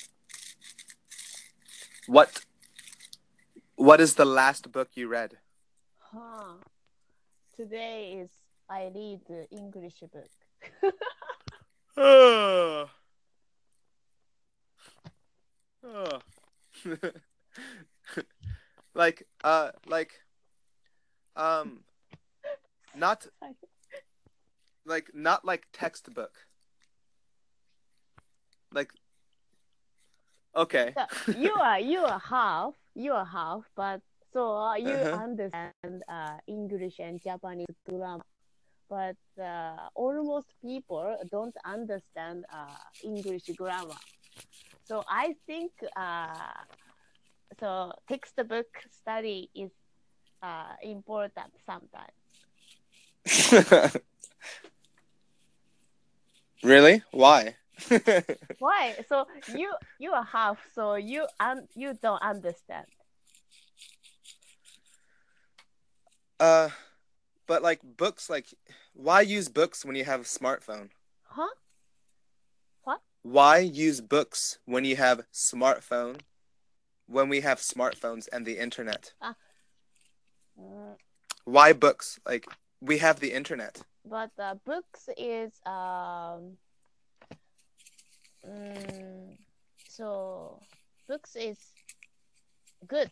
Speaker 1: What what is the last book you read?
Speaker 2: Huh. Today is I read the English book.
Speaker 1: Oh. Oh. like uh like um not like not like textbook. Like okay.
Speaker 2: So you are you are half you are half, but so uh, you
Speaker 1: Uh-huh.
Speaker 2: understand uh, English and Japanese grammar, but uh, almost people don't understand uh, English grammar. So I think uh, so textbook study is uh, important sometimes.
Speaker 1: Really? Why?
Speaker 2: Why? So you you are half, so you un- you don't understand.
Speaker 1: uh but like books like why use books when you have a smartphone?
Speaker 2: Huh? What?
Speaker 1: Why use books when you have smartphone when we have smartphones and the internet?
Speaker 2: Ah, mm,
Speaker 1: Why books? Like we have the internet.
Speaker 2: but uh, books is um mm, so books is good.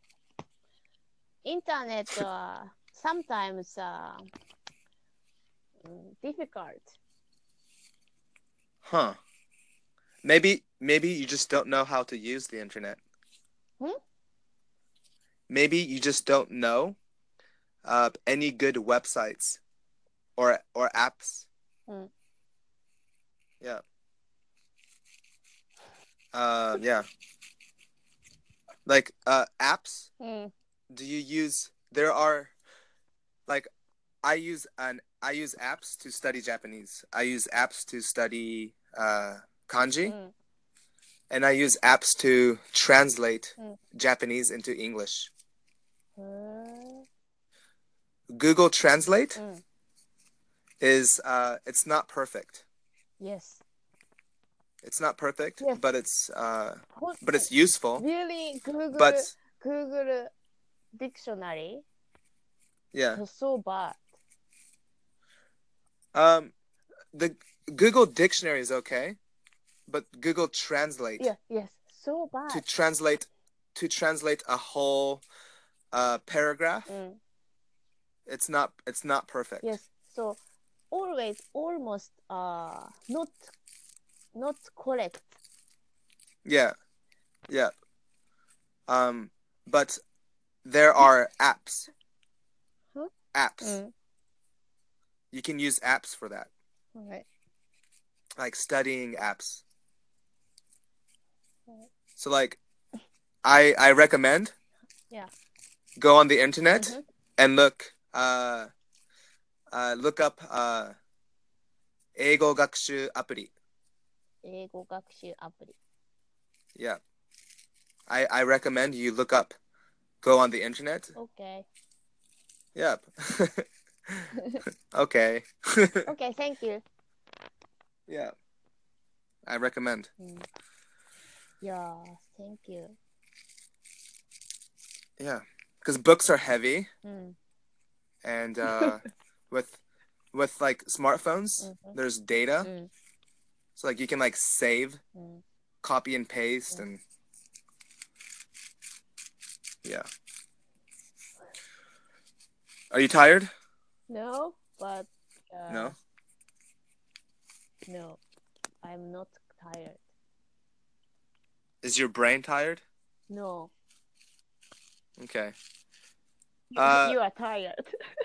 Speaker 2: Internet uh, sometimes uh, mm, difficult.
Speaker 1: Huh. Maybe maybe you just don't know how to use the internet.
Speaker 2: Hmm?
Speaker 1: Maybe you just don't know uh any good websites or or apps.
Speaker 2: Mm.
Speaker 1: Yeah. Uh yeah. Like uh apps,
Speaker 2: Mm.
Speaker 1: do you use there are like I use an I use apps to study Japanese. I use apps to study uh kanji,
Speaker 2: Mm.
Speaker 1: and I use apps to translate
Speaker 2: Mm.
Speaker 1: Japanese into English.
Speaker 2: Uh,
Speaker 1: Google Translate
Speaker 2: mm.
Speaker 1: is uh it's not perfect.
Speaker 2: Yes.
Speaker 1: It's not perfect,
Speaker 2: Yes.
Speaker 1: but it's uh
Speaker 2: What?
Speaker 1: but it's useful.
Speaker 2: Really,
Speaker 1: But
Speaker 2: Google Google dictionary
Speaker 1: yeah.
Speaker 2: is so bad.
Speaker 1: Um the Google Dictionary is okay, but Google Translate
Speaker 2: Yeah. Yes. So
Speaker 1: to
Speaker 2: bad.
Speaker 1: translate to translate a whole uh paragraph,
Speaker 2: Mm.
Speaker 1: it's not it's not perfect.
Speaker 2: Yes. So always almost uh not not correct.
Speaker 1: Yeah. Yeah. Um but there are apps.
Speaker 2: Huh?
Speaker 1: Apps.
Speaker 2: Mm.
Speaker 1: You can use apps for that.
Speaker 2: Okay.
Speaker 1: Like studying apps.
Speaker 2: Right.
Speaker 1: So like I I recommend
Speaker 2: Yeah.
Speaker 1: go on the internet
Speaker 2: Mm-hmm.
Speaker 1: and look uh uh look up uh 英語学習アプリ.
Speaker 2: 英語学習アプリ。
Speaker 1: Yeah. I I recommend you look up go on the internet.
Speaker 2: Okay.
Speaker 1: Yep. Okay.
Speaker 2: Okay, thank you.
Speaker 1: Yeah. I recommend.
Speaker 2: Mm. Yeah, thank you.
Speaker 1: Yeah. Because books are heavy,
Speaker 2: Mm.
Speaker 1: and uh, with with like smartphones,
Speaker 2: Mm-hmm.
Speaker 1: there's data,
Speaker 2: Mm.
Speaker 1: so like you can like save,
Speaker 2: Mm.
Speaker 1: copy and paste,
Speaker 2: Mm.
Speaker 1: and yeah. Are you tired?
Speaker 2: No, but uh,
Speaker 1: No?
Speaker 2: no, I'm not tired.
Speaker 1: Is your brain tired?
Speaker 2: No,
Speaker 1: Okay.
Speaker 2: you,
Speaker 1: Uh,
Speaker 2: you are tired.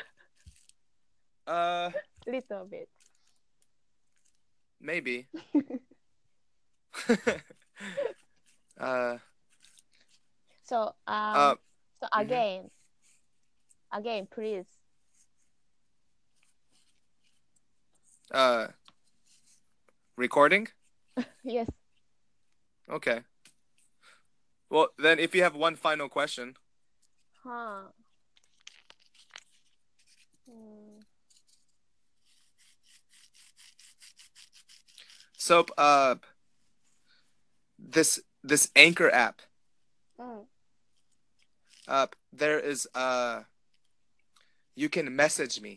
Speaker 1: uh,
Speaker 2: Little bit.
Speaker 1: maybe. uh,
Speaker 2: So um,
Speaker 1: uh,
Speaker 2: so
Speaker 1: mhm.
Speaker 2: again, again, please.
Speaker 1: uh, recording?
Speaker 2: Yes.
Speaker 1: Okay. Well, then if you have one final question.
Speaker 2: Huh. Hmm.
Speaker 1: So, uh, this this Anchor app,
Speaker 2: Mm.
Speaker 1: uh, there is uh, you can message me.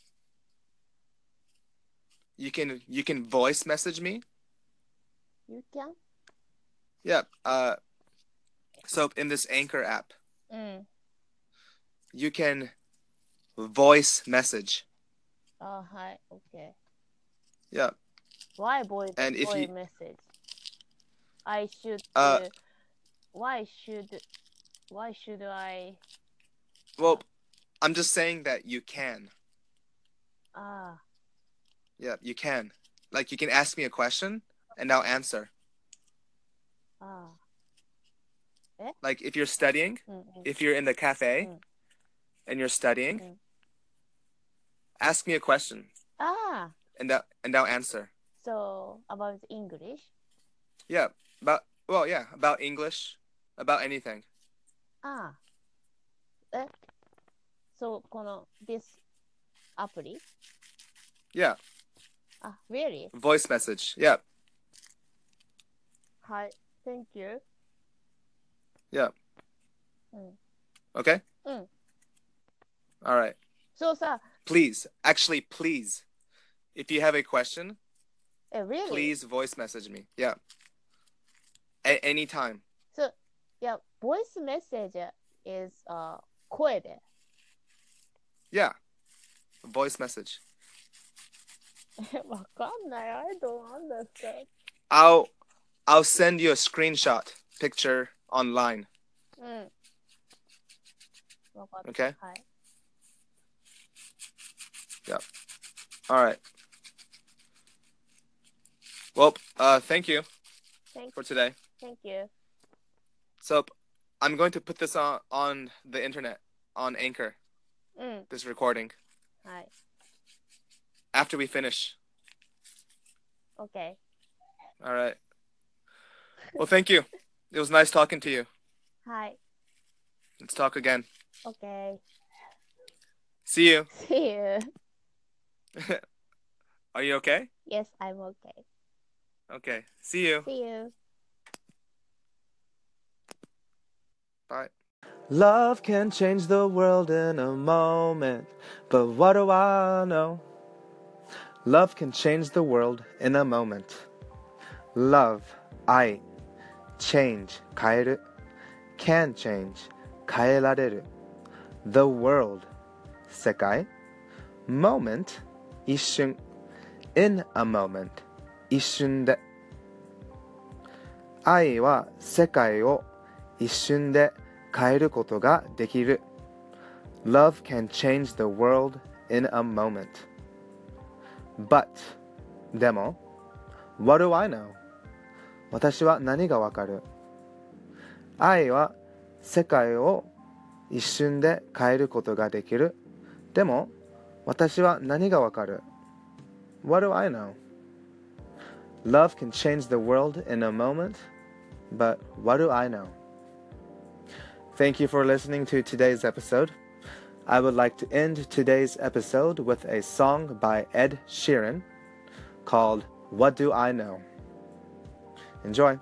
Speaker 1: You can you can voice message me.
Speaker 2: You can.
Speaker 1: Yeah. Uh, so in this Anchor app,
Speaker 2: Mm.
Speaker 1: you can voice message.
Speaker 2: Oh, hi. Okay.
Speaker 1: Yeah.
Speaker 2: Why voice
Speaker 1: And if
Speaker 2: voice
Speaker 1: you
Speaker 2: message? I should.
Speaker 1: uh,
Speaker 2: Uh, why should why should I?
Speaker 1: well, I'm just saying that you can.
Speaker 2: Ah.
Speaker 1: Yeah, you can. Like you can ask me a question and I'll answer.
Speaker 2: Ah. Eh?
Speaker 1: Like if you're studying,
Speaker 2: Mm, mm,
Speaker 1: if you're in the cafe
Speaker 2: mm,
Speaker 1: and you're studying,
Speaker 2: mm.
Speaker 1: ask me a question
Speaker 2: Ah.
Speaker 1: and I'll, and I'll answer.
Speaker 2: So about English.
Speaker 1: Yeah, about well, yeah, about English, about anything.
Speaker 2: Ah. Eh? So この this アプリ?
Speaker 1: Yeah,
Speaker 2: Ah, really?
Speaker 1: voice message. Yeah,
Speaker 2: はい。Thank you.
Speaker 1: yeah.
Speaker 2: うん。
Speaker 1: Okay?
Speaker 2: うん。
Speaker 1: All right.
Speaker 2: そうさ、
Speaker 1: Please, actually, please, if you have a question,
Speaker 2: え、really?
Speaker 1: please voice message me. Yeah. At any time.
Speaker 2: So, いや、voice message is、uh, 声で。
Speaker 1: Yeah. Voice message.
Speaker 2: え、わかんない。I don't understand.
Speaker 1: I'll I'll send you a screenshot picture online.
Speaker 2: うん。わかった。
Speaker 1: Okay?
Speaker 2: はい。
Speaker 1: Yeah. All right. Well, uh, thank you
Speaker 2: Thank,
Speaker 1: for today.
Speaker 2: thank you.
Speaker 1: So, I'm going to put this on on the internet on Anchor.
Speaker 2: うん。
Speaker 1: This recording
Speaker 2: はい。
Speaker 1: after we finish.
Speaker 2: Okay.
Speaker 1: All right. Well, thank you. It was nice talking to you.
Speaker 2: はい。
Speaker 1: Let's talk again.
Speaker 2: Okay.
Speaker 1: See you.
Speaker 2: See you.
Speaker 1: Are you okay?
Speaker 2: Yes, I'm okay.
Speaker 1: Okay. See you.
Speaker 2: See you.
Speaker 1: Bye. Love can change the world in a moment, but what do I know? Love can change the world in a moment. Love, 愛, change, 変える, can change, 変えられる. The world, 世界, moment, 一瞬, in a moment, 一瞬で. 愛は世界を一瞬で変えることができる. Love can change the world in a moment. But, でも, what do I know? 私は何がわかる? 愛は世界を一瞬で変えることができる. でも、私は何がわかる? What do I know? Love can change the world in a moment, but what do I know? Thank you for listening to today's episode. I would like to end today's episode with a song by Ed Sheeran called What Do I Know? Enjoy.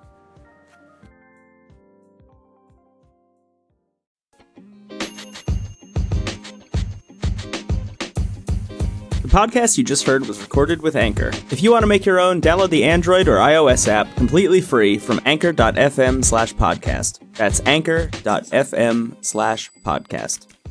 Speaker 3: The podcast you just heard was recorded with Anchor. If you want to make your own, download the Android or iOS app completely free from anchor.fm slash podcast. That's anchor.fm slash podcast.